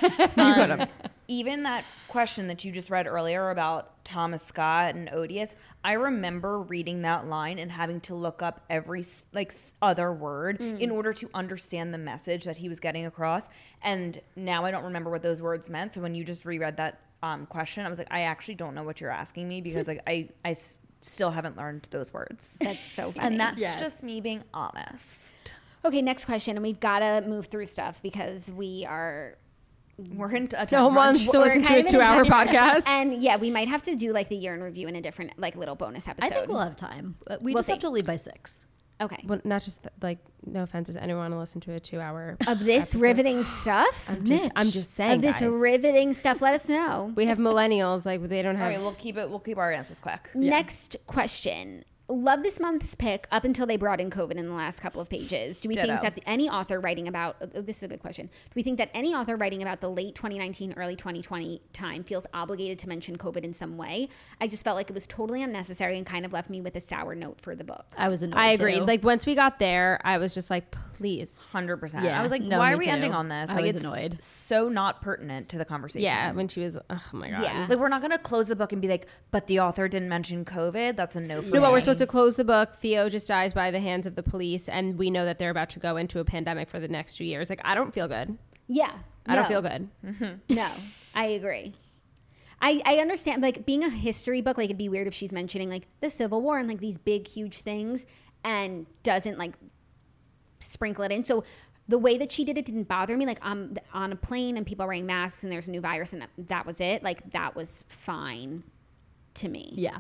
Um, even that question that you just read earlier about Thomas Scott and Odious, I remember reading that line and having to look up every s- like s- other word in order to understand the message that he was getting across. And now I don't remember what those words meant. So when you just reread that um, question, I was like, I actually don't know what you're asking me because like I I s- still haven't learned those words. that's so funny. And that's Yes. just me being honest. okay. Next question, and we've got to move through stuff because we are. We're in a No one time wants crunch. to we're listen to kind a of in two-hour time crunch. podcast. And yeah, we might have to do like the year in review in a different like little bonus episode. I think we'll have time. Uh, We We'll just have see. to leave by six. Okay. Well, not just th- like no offense. Does anyone want to listen to a two-hour Of this episode? riveting stuff. I'm just, I'm just saying. Of this guys. riveting stuff, let us know. We have millennials. Like they don't All have. right, we'll keep it. We'll keep our answers quick. Next question. Love this month's pick up until they brought in COVID in the last couple of pages. Do we Ditto. think that the, any author writing about, oh, this is a good question. Do we think that any author writing about the late twenty nineteen, early twenty twenty time feels obligated to mention COVID in some way? I just felt like it was totally unnecessary and kind of left me with a sour note for the book. I was annoyed. I agree. too. Like once we got there, I was just like, please. Hundred percent. Yeah, I was like, no, why me are we too. ending on this? I Like, was it's annoyed. so not pertinent to the conversation. Yeah, when she was, oh my god. Yeah. like we're not gonna close the book and be like, but the author didn't mention COVID. That's a no for No, but me. we're supposed to close the book. Theo just dies by the hands of the police, and we know that they're about to go into a pandemic for the next two years. Like, I don't feel good. Yeah. I don't no. feel good. No, I agree. I, I understand, like, being a history book, like, it'd be weird if she's mentioning, like, the Civil War and, like, these big, huge things and doesn't, like, sprinkle it in. So the way that she did it didn't bother me. Like, I'm on a plane and people are wearing masks and there's a new virus and that, that was it. Like, that was fine to me. Yeah.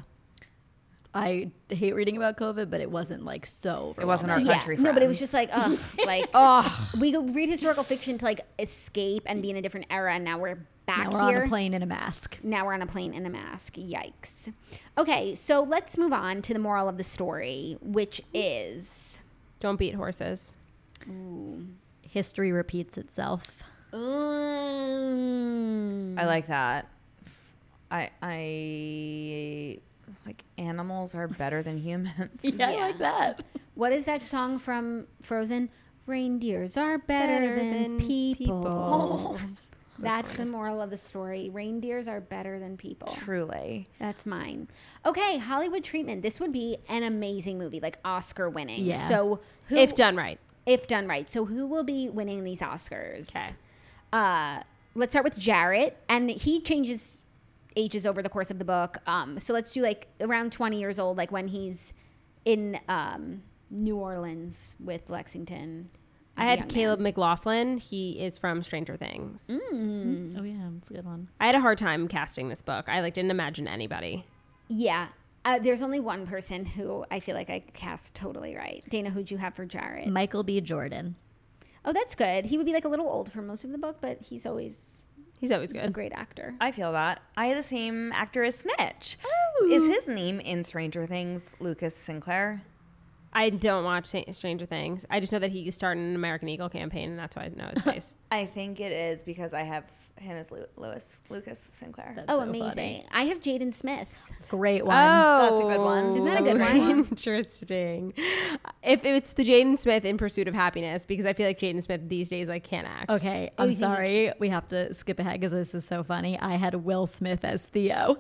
I hate reading about COVID, but it wasn't like so. It wasn't our overwhelming. Yeah. country No, but it was friends. just like, ugh, like, oh, we go read historical fiction to, like, escape and be in a different era, and now we're back Now we're here. on a plane in a mask. Now we're on a plane in a mask. Yikes. Okay, so let's move on to the moral of the story, which is Don't beat horses. History repeats itself. mm, I like that. I I like animals are better than humans. Yeah, I Yeah. like that. what is that song from Frozen? Reindeers are better, Better than, than people. people. That's the moral of the story. Reindeers are better than people. Truly. That's mine. Okay, Hollywood treatment. This would be an amazing movie, like Oscar winning. Yeah. So who, If done right. if done right. So who will be winning these Oscars? Okay. Uh, let's start with Jarrett, and he changes ages over the course of the book. Um, so let's do like around twenty years old, like when he's in um, New Orleans with Lexington. as I a had young Caleb man. McLaughlin. He is from Stranger Things. Mm. Oh yeah, that's a good one. I had a hard time casting this book. I like didn't imagine anybody. Yeah. Uh, there's only one person who I feel like I cast totally right. Dana, who'd you have for Jarrett? Michael B. Jordan. Oh, that's good. He would be like a little old for most of the book, but he's always He's always a good. great actor. I feel that. I had the same actor as Snitch. Is his name in Stranger Things Lucas Sinclair? I don't watch Sa- Stranger Things. I just know that he started an American Eagle campaign, and that's why I know his face. I think it is because I have him as Lu- Lewis Lucas Sinclair. That's Oh, so amazing. funny. I have Jaden Smith. Great one. That's a good one. Isn't that a good one? Interesting. If it's the Jaden Smith in Pursuit of Happiness, because I feel like Jaden Smith these days I can't act. Okay, I'm sorry. We have to skip ahead because this is so funny. I had Will Smith as Theo.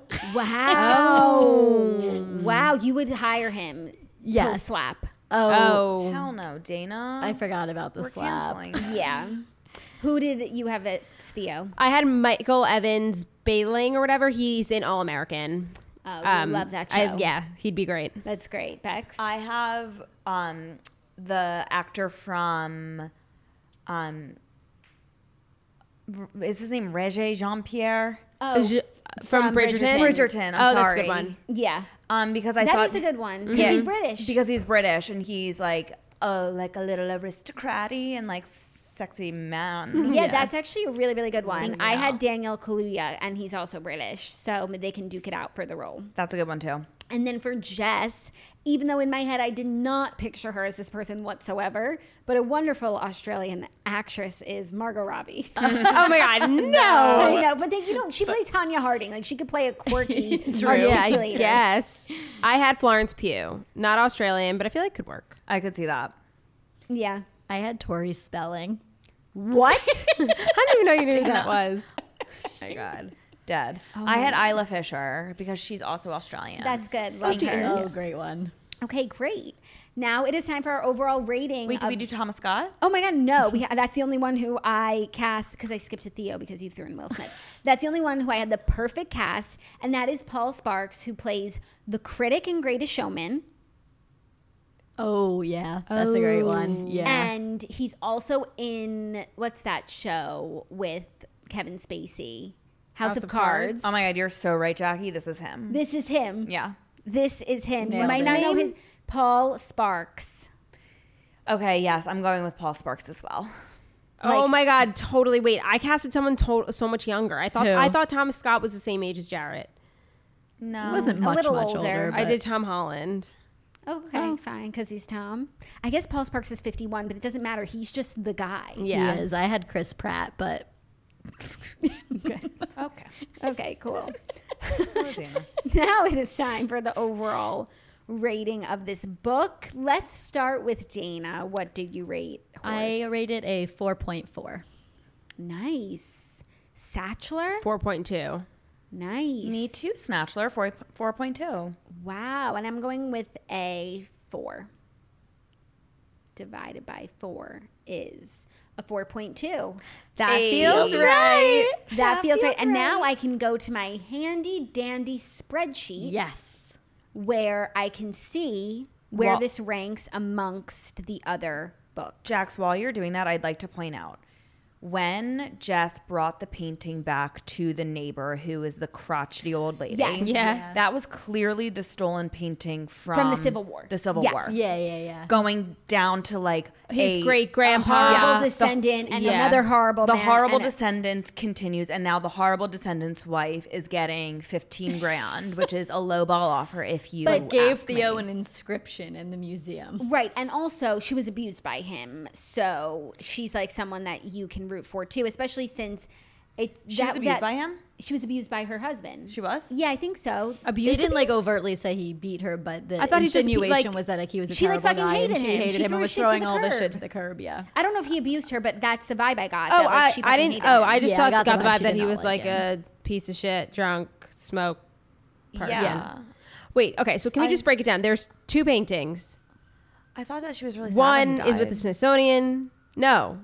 Wow. Wow. You would hire him. Yes. Slap. Oh, Oh, Hell no, Dana. I forgot about the We're slap. canceling. Yeah. Who did you have at Theo? I had Michael Evans Bailing or whatever. He's in All American. Oh, I love that show. I, yeah, he'd be great. That's great. Bex? I have um, the actor from, um, R- is his name Regé Jean Pierre? oh, Je- from, from Bridgerton. Bridgerton. I'm oh, that's a sorry. good one. yeah. Um, because I That thought is a good one because Yeah. he's British. because he's British and he's like a like a little aristocraty and like sexy man. yeah, that's actually a really, really good one. Thank I you. had Daniel Kaluuya, and he's also British, so they can duke it out for the role. That's a good one too. And then for Jess, even though in my head I did not picture her as this person whatsoever, but a wonderful Australian actress is Margot Robbie. Oh my God, no. I know, but they, you know, she played Tanya Harding. Like she could play a quirky Yeah, I articulator. guess. I had Florence Pugh. Not Australian, but I feel like could work. I could see that. Yeah. I had Tori Spelling. What? I didn't even know you knew who that was. Oh my God. Dead. I had Isla Fisher because she's also Australian. That's good. Love her. Oh, great one. Okay, great. Now it is time for our overall rating. Wait, did of- we do Thomas Scott? Oh my God, no. We ha- that's the only one who I cast because I skipped to Theo because you threw in Will Smith. That's the only one who I had the perfect cast, and that is Paul Sparks, who plays the critic in Greatest Showman. Oh yeah, that's a great one. Yeah. And he's also in, what's that show with Kevin Spacey? House, House of, of Cards. Cards. Oh my God, you're so right, Jackie. This is him. This is him. Yeah. This is him. You Nailed might it. not know Name? his Paul Sparks. Okay, yes, I'm going with Paul Sparks as well. oh Like- my God, totally. Wait, I casted someone to- so much younger. I thought Who? I thought Thomas Scott was the same age as Jarrett. No. He wasn't A much little much older. older. I but- did Tom Holland. Okay, Oh. fine, because he's Tom. I guess Paul Sparks is fifty-one, but it doesn't matter. He's just the guy. Yeah. He is. I had Chris Pratt, but Okay. Okay, cool. Oh, Dana. Now it is time for the overall rating of this book. Let's start with Dana. What did you rate? I Horse? rated a four point four. Nice. Satchler? four point two. Nice. Me too, Snatchler, four, 4.2. Wow. And I'm going with a four. Divided by four is a four point two. That Hey. feels Feels right. That, feels, right. And now I can go to my handy dandy spreadsheet Yes. where I can see where Well- this ranks amongst the other books. Jax, while you're doing that, I'd like to point out when Jess brought the painting back to the neighbor who is the crotchety old lady. Yes. Yeah. That was clearly the stolen painting from, From the Civil War. The Civil Yes. War. Yeah, yeah, yeah. Going down to like His a- great grandpa. horrible Yeah, the- descendant and yeah. another horrible The man horrible and a- descendant continues, and now the horrible descendant's wife is getting fifteen grand, which is a low ball offer if you But Gave ask Theo me. an inscription in the museum. Right. And also, she was abused by him. So she's like someone that you can root for too, especially since It, She that- was abused that- by him? She was abused by her husband. She was? Yeah, I think so. They Abuse didn't like abuse? overtly say he beat her, but the I thought he just, insinuation like- was that like he was a She, like, terrible fucking guy and hated she him. hated She him threw and was shit to throwing the all the curb. shit to the curb. Yeah. I don't know if he abused her, but that's the vibe I got. Oh, that, like, I, she I fucking didn't. hated Oh, him. I just Yeah, I thought got the got the vibe vibe she that did he not was like like a him. piece of shit, drunk, smoke. person. Yeah. Wait. Okay. So can we I- just break it down? There's two paintings. I thought that she was really sad One when he is with the died. Smithsonian. No,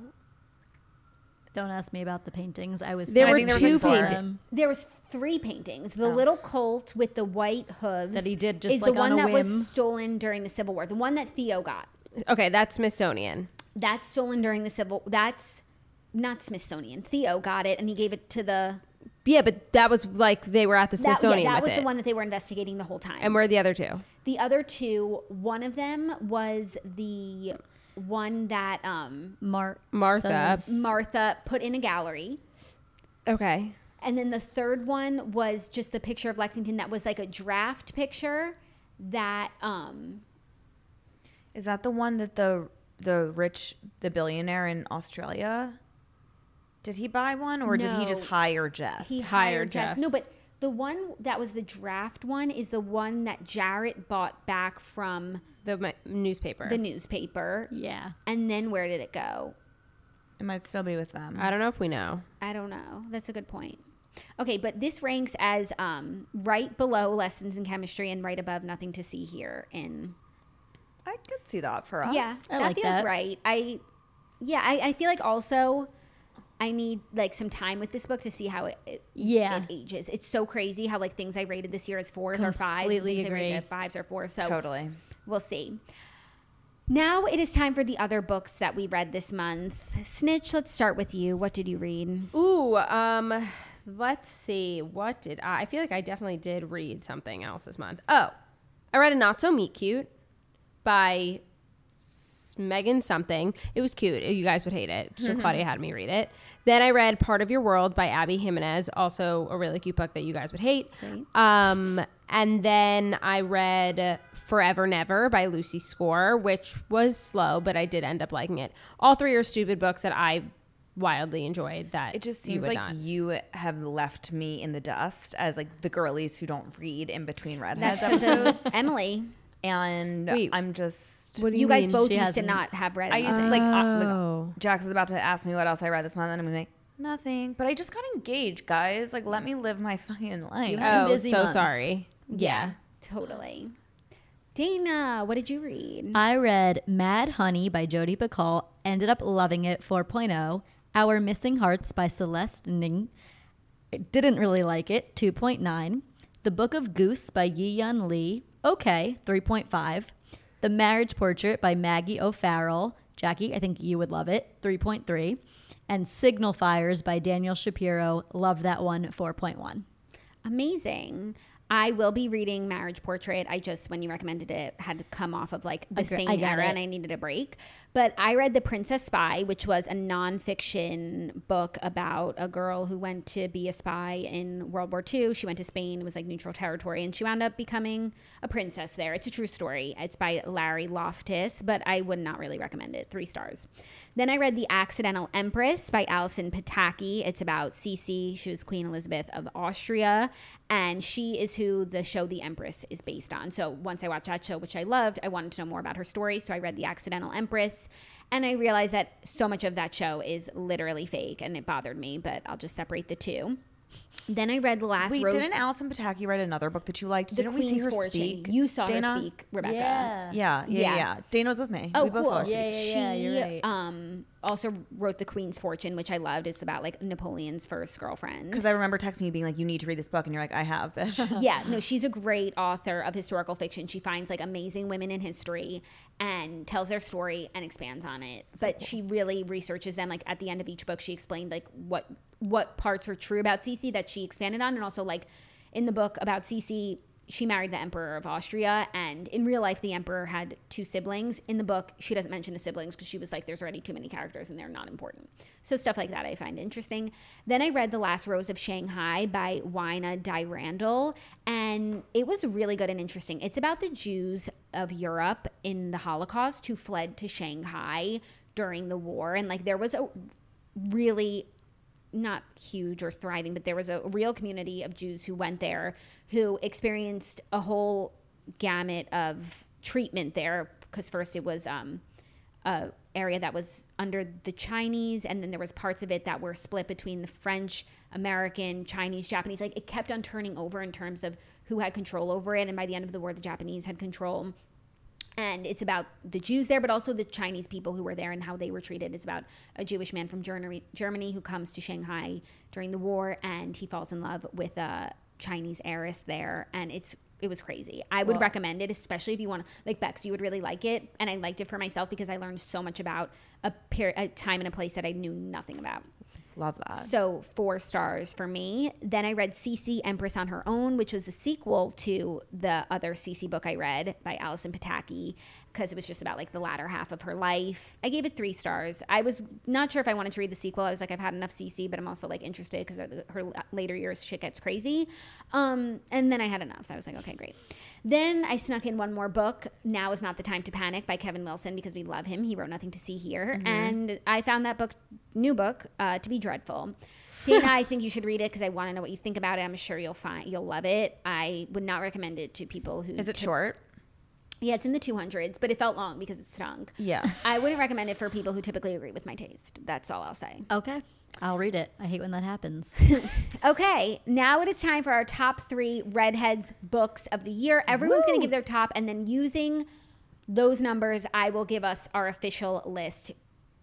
Don't ask me about the paintings. I was There so were think there was, like, two four. paintings. There was three paintings. The Oh. little colt with the white hooves That he did just, is like, the on one a that whim. was stolen during the Civil War. The one that Theo got. Okay, that's Smithsonian. That's stolen during the Civil. That's not Smithsonian. Theo got it and he gave it to the. Yeah, but that was like they were at the That, yeah, Smithsonian that with was it. the one that they were investigating the whole time. And where are the other two? The other two, one of them was the one that um, Mar- Martha. those- Martha put in a gallery. Okay. And then the third one was just the picture of Lexington that was like a draft picture that um Is that the one that the the rich, the billionaire in Australia? Did he buy one or did he No. just hire Jess? he Hired hired Jess. Jess. No, but the one that was the draft one is the one that Jarrett bought back from The my, newspaper. the newspaper. Yeah. And then where did it go? It might still be with them. I don't know if we know. I don't know. That's a good point. Okay, but this ranks as um, right below Lessons in Chemistry and right above Nothing to See Here in I could see that for us. Yeah, I that like feels that. right. I, yeah, I, I feel like also I need like some time with this book to see how it, it Yeah. it ages. It's so crazy how like things I rated this year as fours or fives, and Completely things I rated agree. as fives or fours. So Totally. we'll see. Now it is time for the other books that we read this month. Snitch, let's start with you. What did you read? Ooh, um, let's see. What did I? I feel like I definitely did read something else this month. Oh, I read a Not So Meet Cute by S- Megan something. It was cute. You guys would hate it. So Claudia had me read it. Then I read Part of Your World by Abby Jimenez, also a really cute book that you guys would hate. Great. Um, and then I read Forever Never by Lucy Score, which was slow, but I did end up liking it. All three are stupid books that I wildly enjoyed. That It just you seems would like not. you have left me in the dust as like the girlies who don't read in between redheads That's because episodes. of Emily. And Wait. I'm just What do You guys mean? both She used to hasn't- not have read I used to, anything. like, uh, like Oh. Jax is about to ask me what else I read this month and I'm like, nothing. But I just got engaged, guys. Like, let me live my fucking life. had a Oh, busy so month. sorry. Yeah. Totally. Dana, what did you read? I read Mad Honey by Jodi Picoult. Ended up loving it. four point oh. Our Missing Hearts by Celeste Ning. Didn't really like it. two point nine. The Book of Goose by Yi Yun Lee. Okay. three point five. The Marriage Portrait by Maggie O'Farrell. Jackie, I think you would love it. three point three. And Signal Fires by Daniel Shapiro. Loved that one. four point one. Amazing. I will be reading Marriage Portrait. I just, when you recommended it, had to come off of like the Agre- same I get era it. and I needed a break. But I read The Princess Spy, which was a nonfiction book about a girl who went to be a spy in World War Two. She went to Spain, it was like neutral territory, and she wound up becoming a princess there. It's a true story. It's by Larry Loftus, but I would not really recommend it. Three stars. Then I read The Accidental Empress by Alison Pataki. It's about Sisi. She was Queen Elizabeth of Austria, and she is who the show The Empress is based on. So once I watched that show, which I loved, I wanted to know more about her story. So I read The Accidental Empress, and I realized that so much of that show is literally fake, and it bothered me, but I'll just separate the two. Then I read The Last Wait, Rose. didn't Allison Pataki write another book that you liked? The Didn't we see Queen's her Fortune. speak? You saw Dana? her speak, Rebecca. Yeah. Yeah, yeah, Yeah. yeah. Dana was with me. Oh, we both cool. saw her speak. Yeah, yeah, yeah. She You're right. um, also wrote The Queen's Fortune, which I loved. It's about like Napoleon's first girlfriend. Because I remember texting you being like, you need to read this book. And you're like, I have, bitch. Yeah, no, she's a great author of historical fiction. She finds like amazing women in history and tells their story and expands on it. But she really researches them. Like at the end of each book, she explained like what what parts are true about Sisi that she expanded on, and also like in the book about Sisi, she married the Emperor of Austria, and in real life, the Emperor had two siblings. In the book, she doesn't mention the siblings because she was like, there's already too many characters and they're not important. So stuff like that I find interesting. Then I read The Last Rose of Shanghai by Wina Di Randall, and it was really good and interesting. It's about the Jews of Europe in the Holocaust who fled to Shanghai during the war, and like there was a really not huge or thriving, but there was a real community of Jews who went there who experienced a whole gamut of treatment there. Because first it was um, a area that was under the Chinese, and then there was parts of it that were split between the French, American, Chinese, Japanese. Like, it kept on turning over in terms of who had control over it, and by the end of the war, the Japanese had control. And it's about the Jews there, but also the Chinese people who were there and how they were treated. It's about a Jewish man from Germany, Germany who comes to Shanghai during the war, and he falls in love with a Chinese heiress there, and it's it was crazy. I would Well, recommend it, especially if you want to, like Bex, you would really like it. And I liked it for myself because I learned so much about a, per- a time and a place that I knew nothing about. Love that. So four stars for me. Then I read Cece, Empress on Her Own, which was the sequel to the other Cece book I read by Alison Pataki, because it was just about like the latter half of her life. I gave it three stars. I was not sure if I wanted to read the sequel. I was like, I've had enough Cece, but I'm also like interested because her later years shit gets crazy. Um, and then I had enough. I was like, okay, great. Then I snuck in one more book, Now Is Not the Time to Panic by Kevin Wilson, because we love him. He wrote Nothing to See Here. Mm-hmm. And I found that book, new book, uh, to be dreadful. Dana, I think you should read it because I want to know what you think about it. I'm sure you'll find you'll love it. I would not recommend it to people who... Is it t- short? Yeah, it's in the two hundreds, but it felt long because it stunk. Yeah. I wouldn't recommend it for people who typically agree with my taste. That's all I'll say. Okay. I'll read it. I hate when that happens. Okay, now it is time for our top three Redheads books of the year. Everyone's going to give their top, and then using those numbers, I will give us our official list.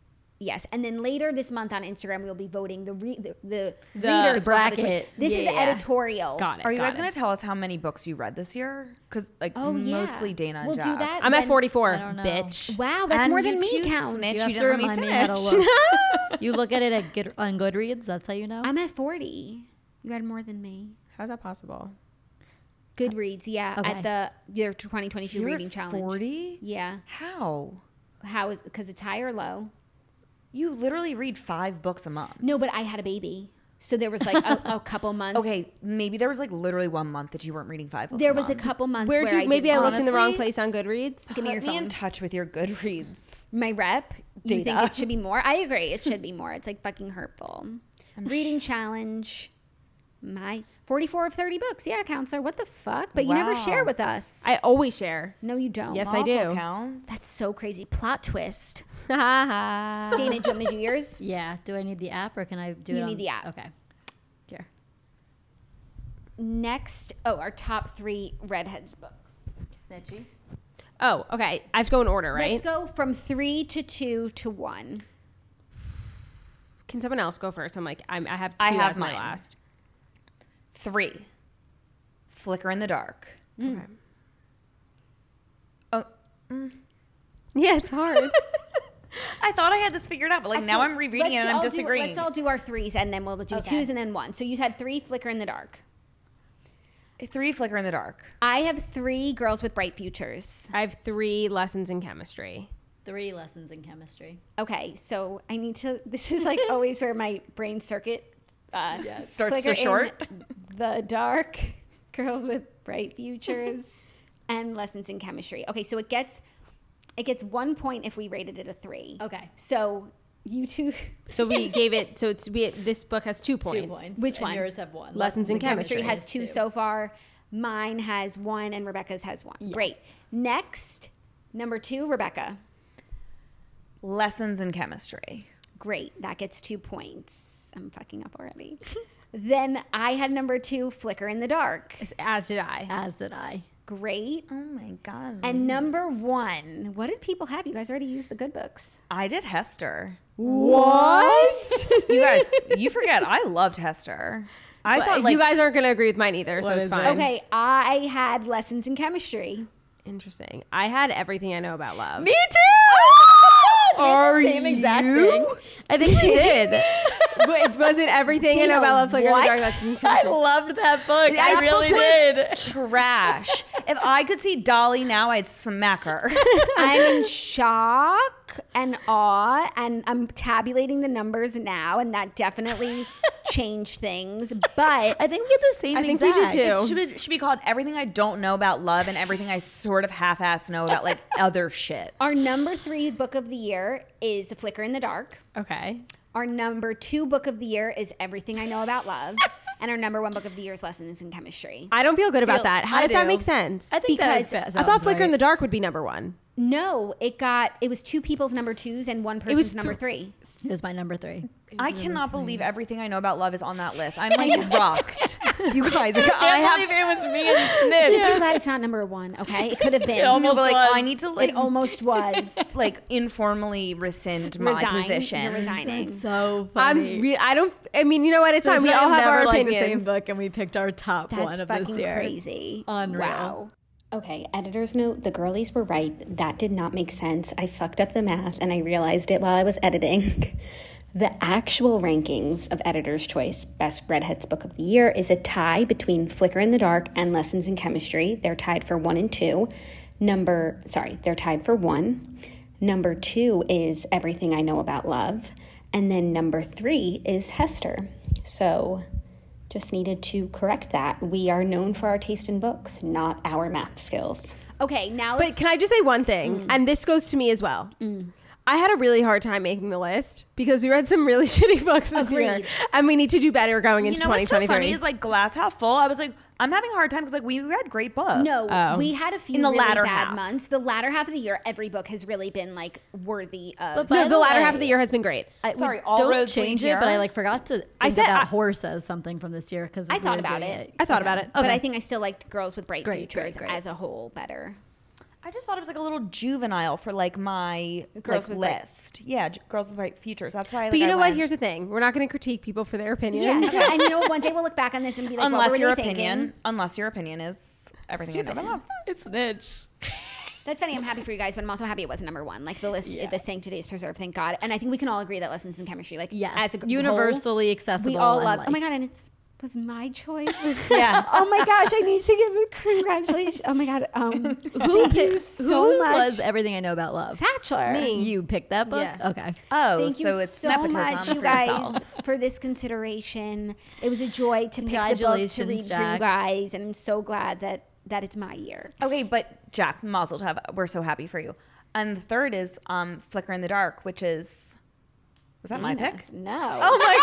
Yes, and then later this month on Instagram, we will be voting the re- the, the, The readers will have a bracket. choice. This Yeah, is yeah. editorial. Got it. Are you got guys it. going to tell us how many books you read this year? Because like Oh, yeah. mostly Dana and We'll do Jax. that. I'm at Then- forty-four, I don't know. bitch. Wow, that's And more you than me too, counts. snitch. You have You to didn't let me remind me how to finish. look. You look at it at Good, on Goodreads. That's how you know. I'm at forty. You had more than me. How's that possible? Goodreads, yeah, Okay. at the year twenty twenty-two You're reading at challenge. forty? Yeah. How? How is because it's high or low? You literally read five books a month. No, but I had a baby, so there was like a, a couple months. Okay, maybe there was like literally one month that you weren't reading five books. There a was a month. couple months Where'd where you? I Maybe I didn't- looked in the wrong Honestly, place on Goodreads. Give me your Put me phone. in touch with your Goodreads. My rep. You think Data. it should be more? I agree. It should be more. It's like fucking hurtful. Reading challenge. My forty-four of thirty books. Yeah, counselor. What the fuck? But you never Wow. share with us. I always share. no, you don't. Yes, I Also do. counts. That's so crazy. Plot twist. Ha Dana, do you want me to do yours? Yeah. Do I need the app or can I do You it need on- the app. Okay. Here. Next, oh, our top three Redheads books. Snitchy. Oh, okay. I have to go in order, right? Let's go from three to two to one. Can someone else go first? I'm like, I'm, I have two I have as my mine. last. Three. Flicker in the Dark. Okay. Oh, Yeah, it's hard. I thought I had this figured out, but like now Actually, I'm rereading it let's and I'm all do- disagreeing. let's all do our threes and then we'll do Okay. twos and then one. So you had three Flicker in the Dark. Three Flicker in the Dark. I have three Girls with Bright Futures. I have three lessons in chemistry. Three lessons in chemistry. Okay, so I need to. This is like always where my brain circuit uh, Starts Flicker to short. in the Dark, Girls with Bright Futures, and Lessons in Chemistry. Okay, so it gets it gets one point if we rated it a three. Okay. So you two. So we gave it. So it's we. This book has two points. Two points. Which and one? Yours have one. Lessons in Chemistry Chemistry has two so far. Mine has one, and Rebecca's has one. Yes. Great. Next, number two, Rebecca. Lessons in Chemistry. Great. That gets two points. I'm fucking up already. Then I had number two, Flicker in the Dark. As did I. As did I. Great. Oh my God. And number one, what did people have? You guys already used the good books. I did Hester. What? You guys, you forget, I loved Hester. I thought like you guys aren't going to agree with mine either, so What it's is fine. it? Okay, I had Lessons in Chemistry. Interesting. I had Everything I Know About Love. me too. Are Same exact you? thing. I think we did. Wait, was it Everything I Know About Love? Flicker in the Dark, what? Lessons in I Chemistry? loved that book. I That really book did. was Trash. If I could see Dolly now, I'd smack her. I'm in shock and awe, and I'm tabulating the numbers now, and that definitely changed things. But I think we had the same I think we exact. did too. It should be, should be called Everything I Don't Know About Love and Everything I Sort of Half-Ass Know About like other shit. our number three book of the year is A Flicker in the Dark. Okay. Our number two book of the year is Everything I Know About Love. And our number one book of the year is Lessons in Chemistry. I don't feel good about Feel- that. How I does that do. make sense? I think Because that I thought Flicker in the Dark would be number one. No, it got, it was two people's number twos and one person's was number th- three. It was my number three. I cannot believe Everything I Know About Love is on that list. I'm like rocked. You guys, like, I have. it was me and Snitch. Just so glad it's not number one, okay? It could have been. It almost Almost like was. I need to like It almost was. like informally rescind my Resign. position. You're resigning. So I'm funny. re- I don't. I mean, you know what? It's So fine. We I've all have never our liked opinions. the same book, and we picked our top That's one of fucking this year. crazy. Unreal. Wow. Okay, editor's note, the girlies were right. That did not make sense. I fucked up the math and I realized it while I was editing. The actual rankings of Editor's Choice Best Redheads Book of the Year is a tie between Flicker in the Dark and Lessons in Chemistry. They're tied for one and two. Number, sorry, they're tied for one. Number two is Everything I Know About Love. And then number three is Hester. So just needed to correct that. We are known for our taste in books, not our math skills. Okay, now But can I just say one thing? And this goes to me as well. I had a really hard time making the list because we read some really shitty books this year, Agreed. and we need to do better going You into know twenty what's so twenty-three. funny is like glass half full. I was like, I'm having a hard time because like we read great books. No, Oh. we had a few In the really latter bad half. months. The latter half of the year, every book has really been like worthy of. But no, by the the latter way- half of the year has been great. I, we Sorry, all don't roads lead change it, here? but I like forgot to. Think I said- that, that I- horse says something from this year because I thought about it. I thought about it. But Okay. I think I still liked Girls with Bright Great, Futures great, great. as a whole better. I just thought it was like a little juvenile for like my Girls like with Bright- list. Yeah, J- Girls with Bright Futures. That's why. Like, But you I know what? went- Here's the thing: we're not going to critique people for their opinion. Yeah, and you know what? One day we'll look back on this and be like, unless what were your they opinion, thinking? unless your opinion is everything I know about love. It's Snitch. That's funny. I'm happy for you guys, but I'm also happy it wasn't number one. Like the list, the Sanctity is preserved, thank God. And I think we can all agree that Lessons in Chemistry, like Yes, as a g- universally whole, accessible. we all and, love. like- Oh my God, and it's was my choice. Yeah. Oh my gosh, I need to give a congratulations. Oh my God. Um, Who thank you picked- so who much. was Everything I Know About Love? Satchler. Me. You picked that book? Yeah. Okay. Oh, Thank so you it's so nepotism much, for you guys, yourself. for this consideration. It was a joy to pick the book to Congratulations, read for you Jax. guys, and I'm so glad that that it's my year. Okay, but Jax, Mazel Tov, we're so happy for you. And the third is um, Flicker in the Dark, which is was that my pick? No. Oh my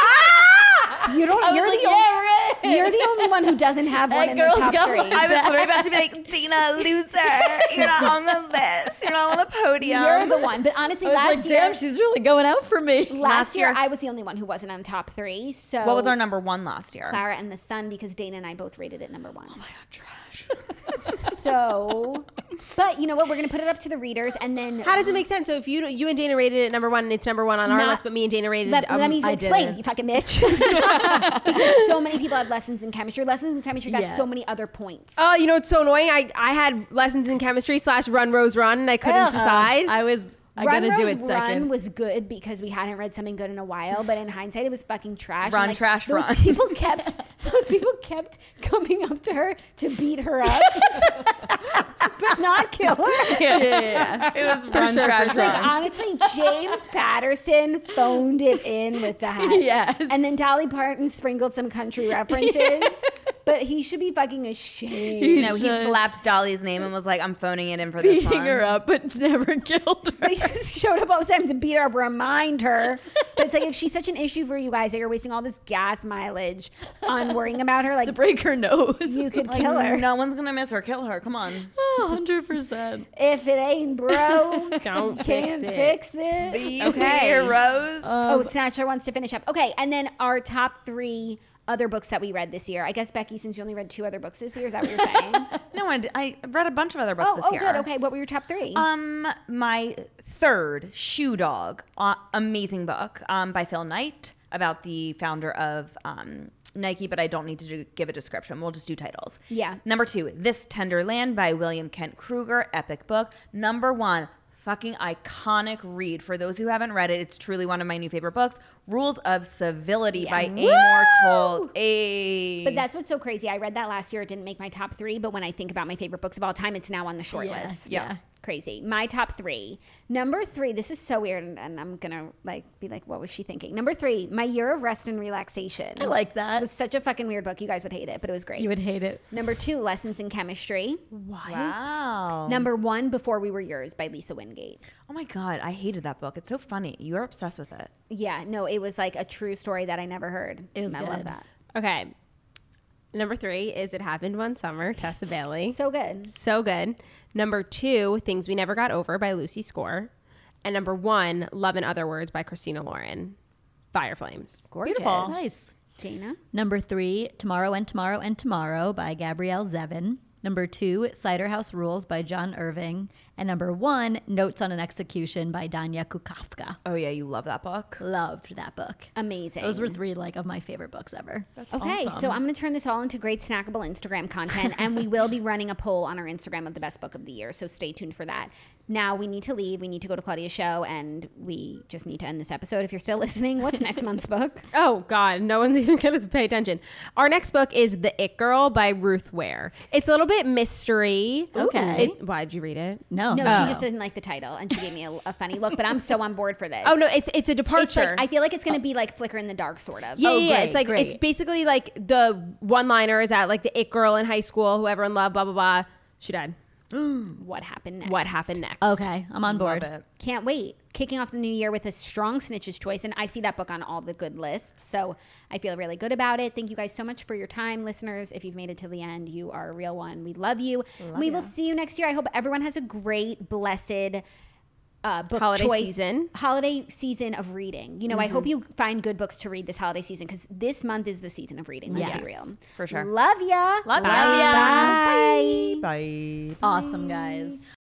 god! You don't. I was You're like, the yeah, only. right. You're the only one who doesn't have one That in the girl's top got three. one. I was literally about to be like, Dina, loser. You're not on the list. You're not on the podium. You're the one. But honestly, I was last like, year, damn, she's really going out for me. last, last year, year- I was the only one who wasn't on top three. So What was our number one last year? Clara and the Sun, because Dana and I both rated it number one. Oh my god, trash. So, but you know what? We're gonna put it up to the readers, and then How does it make sense? So if you you and Dana rated it number one, and it's number one on our Not- list, but me and Dana rated. Let, um, let me I explain, didn't. you fucking bitch. Because so many people had lessons in chemistry. Lessons in chemistry got Yeah. so many other points. Oh, you know it's so annoying. I I had lessons in chemistry slash Run Rose Run, and I couldn't Ugh. decide. I was. I Run gotta do Rose it Run second. was good because we hadn't read something good in a while, but in hindsight, it was fucking trash. Run, And, like, trash, those run. People kept those people kept coming up to her to beat her up, but not kill her. yeah, yeah, yeah. It was run, sure, trash, for sure. Like run. honestly, James Patterson phoned it in with that. Yes. And then Dolly Parton sprinkled some country references. But he should be fucking ashamed. No, he should. slapped Dolly's name and was like, I'm phoning it in for this Beating one. her up, but never killed her. They just showed up all the time to beat her up, remind her. But it's like, if she's such an issue for you guys that you're wasting all this gas mileage on worrying about her, like, To break her nose. you could Like, kill her. No one's gonna miss her. Kill her. Come on. one hundred percent. If it ain't broke, Don't can't fix it. fix it. These Okay. heroes. oh, Snatcher wants to finish up. Okay, and then our top three other books that we read this year. I guess, Becky, since you only read two other books this year, is that what you're saying? no, I, I read a bunch of other books oh, this oh, year. good. Okay, what were your top three? Um, my third, Shoe Dog, uh, amazing book um, by Phil Knight about the founder of um, Nike, but I don't need to do, give a description. We'll just do titles. Yeah. Number two, This Tender Land by William Kent Kruger, epic book. Number one, fucking iconic read. For those who haven't read it, it's truly one of my new favorite books, Rules of Civility Yeah. by Woo! Amor Towles. Ayy. But that's what's so crazy. I read that last year. It didn't make my top three, but when I think about my favorite books of all time, it's now on the short Yeah. list. yeah. crazy. My top three. Number three, this is so weird, and, and I'm gonna like be like, what was she thinking? Number three, My Year of Rest and Relaxation. I like It that. was such a fucking weird book. You guys would hate it, but it was great. You would hate it. Number two, Lessons in Chemistry. Wow. Number one, Before We Were Yours by Lisa Wingate. Oh my God, I hated that book. It's so funny. You are obsessed with it. Yeah, no, it was like a true story that I never heard. It was and I love good. that. Okay. Number three is It Happened One Summer, Tessa Bailey. So good. So good. Number two, Things We Never Got Over by Lucy Score. And number one, Love in Other Words by Christina Lauren. Fire Flames. Gorgeous. Beautiful. Nice. Dana? Number three, Tomorrow and Tomorrow and Tomorrow by Gabrielle Zevin. Number two, Cider House Rules by John Irving. And number one, Notes on an Execution by Danya Kukafka. Oh yeah, you love that book. Loved that book. Amazing. Those were three like of my favorite books ever. Okay, awesome. so I'm going to turn this all into great snackable Instagram content, and we will be running a poll on our Instagram of the best book of the year. So stay tuned for that. Now we need to leave. We need to go to Claudia's show, and we just need to end this episode. If you're still listening, what's next month's book? Oh, God. No one's even going to pay attention. Our next book is The It Girl by Ruth Ware. It's a little bit mystery. Okay. It, why, did you read it? No. No, Oh. she just didn't like the title, and she gave me a, a funny look. But I'm so on board for this. Oh, no. It's it's a It's departure. like, I feel like it's going to be like Flicker in the Dark, sort of. Yeah, Oh, yeah, yeah. great, It's like great. it's basically like the one-liners at like the it girl in high school who everyone loved, blah blah blah. She died. What happened next? What happened next? Okay, I'm on board. Love it. Can't wait. Kicking off the new year with a strong Snitches choice. And I see that book on all the good lists. So I feel really good about it. Thank you guys so much for your time, listeners. If you've made it to the end, you are a real one. We love you. we will see you next year. I hope everyone has a great, blessed uh, book Holiday choice. season. Holiday season of reading. You know, I hope you find good books to read this holiday season because this month is the season of reading. Let's Yes. be real. For sure. Love ya. Love Bye. ya. Bye. Bye. Awesome, guys.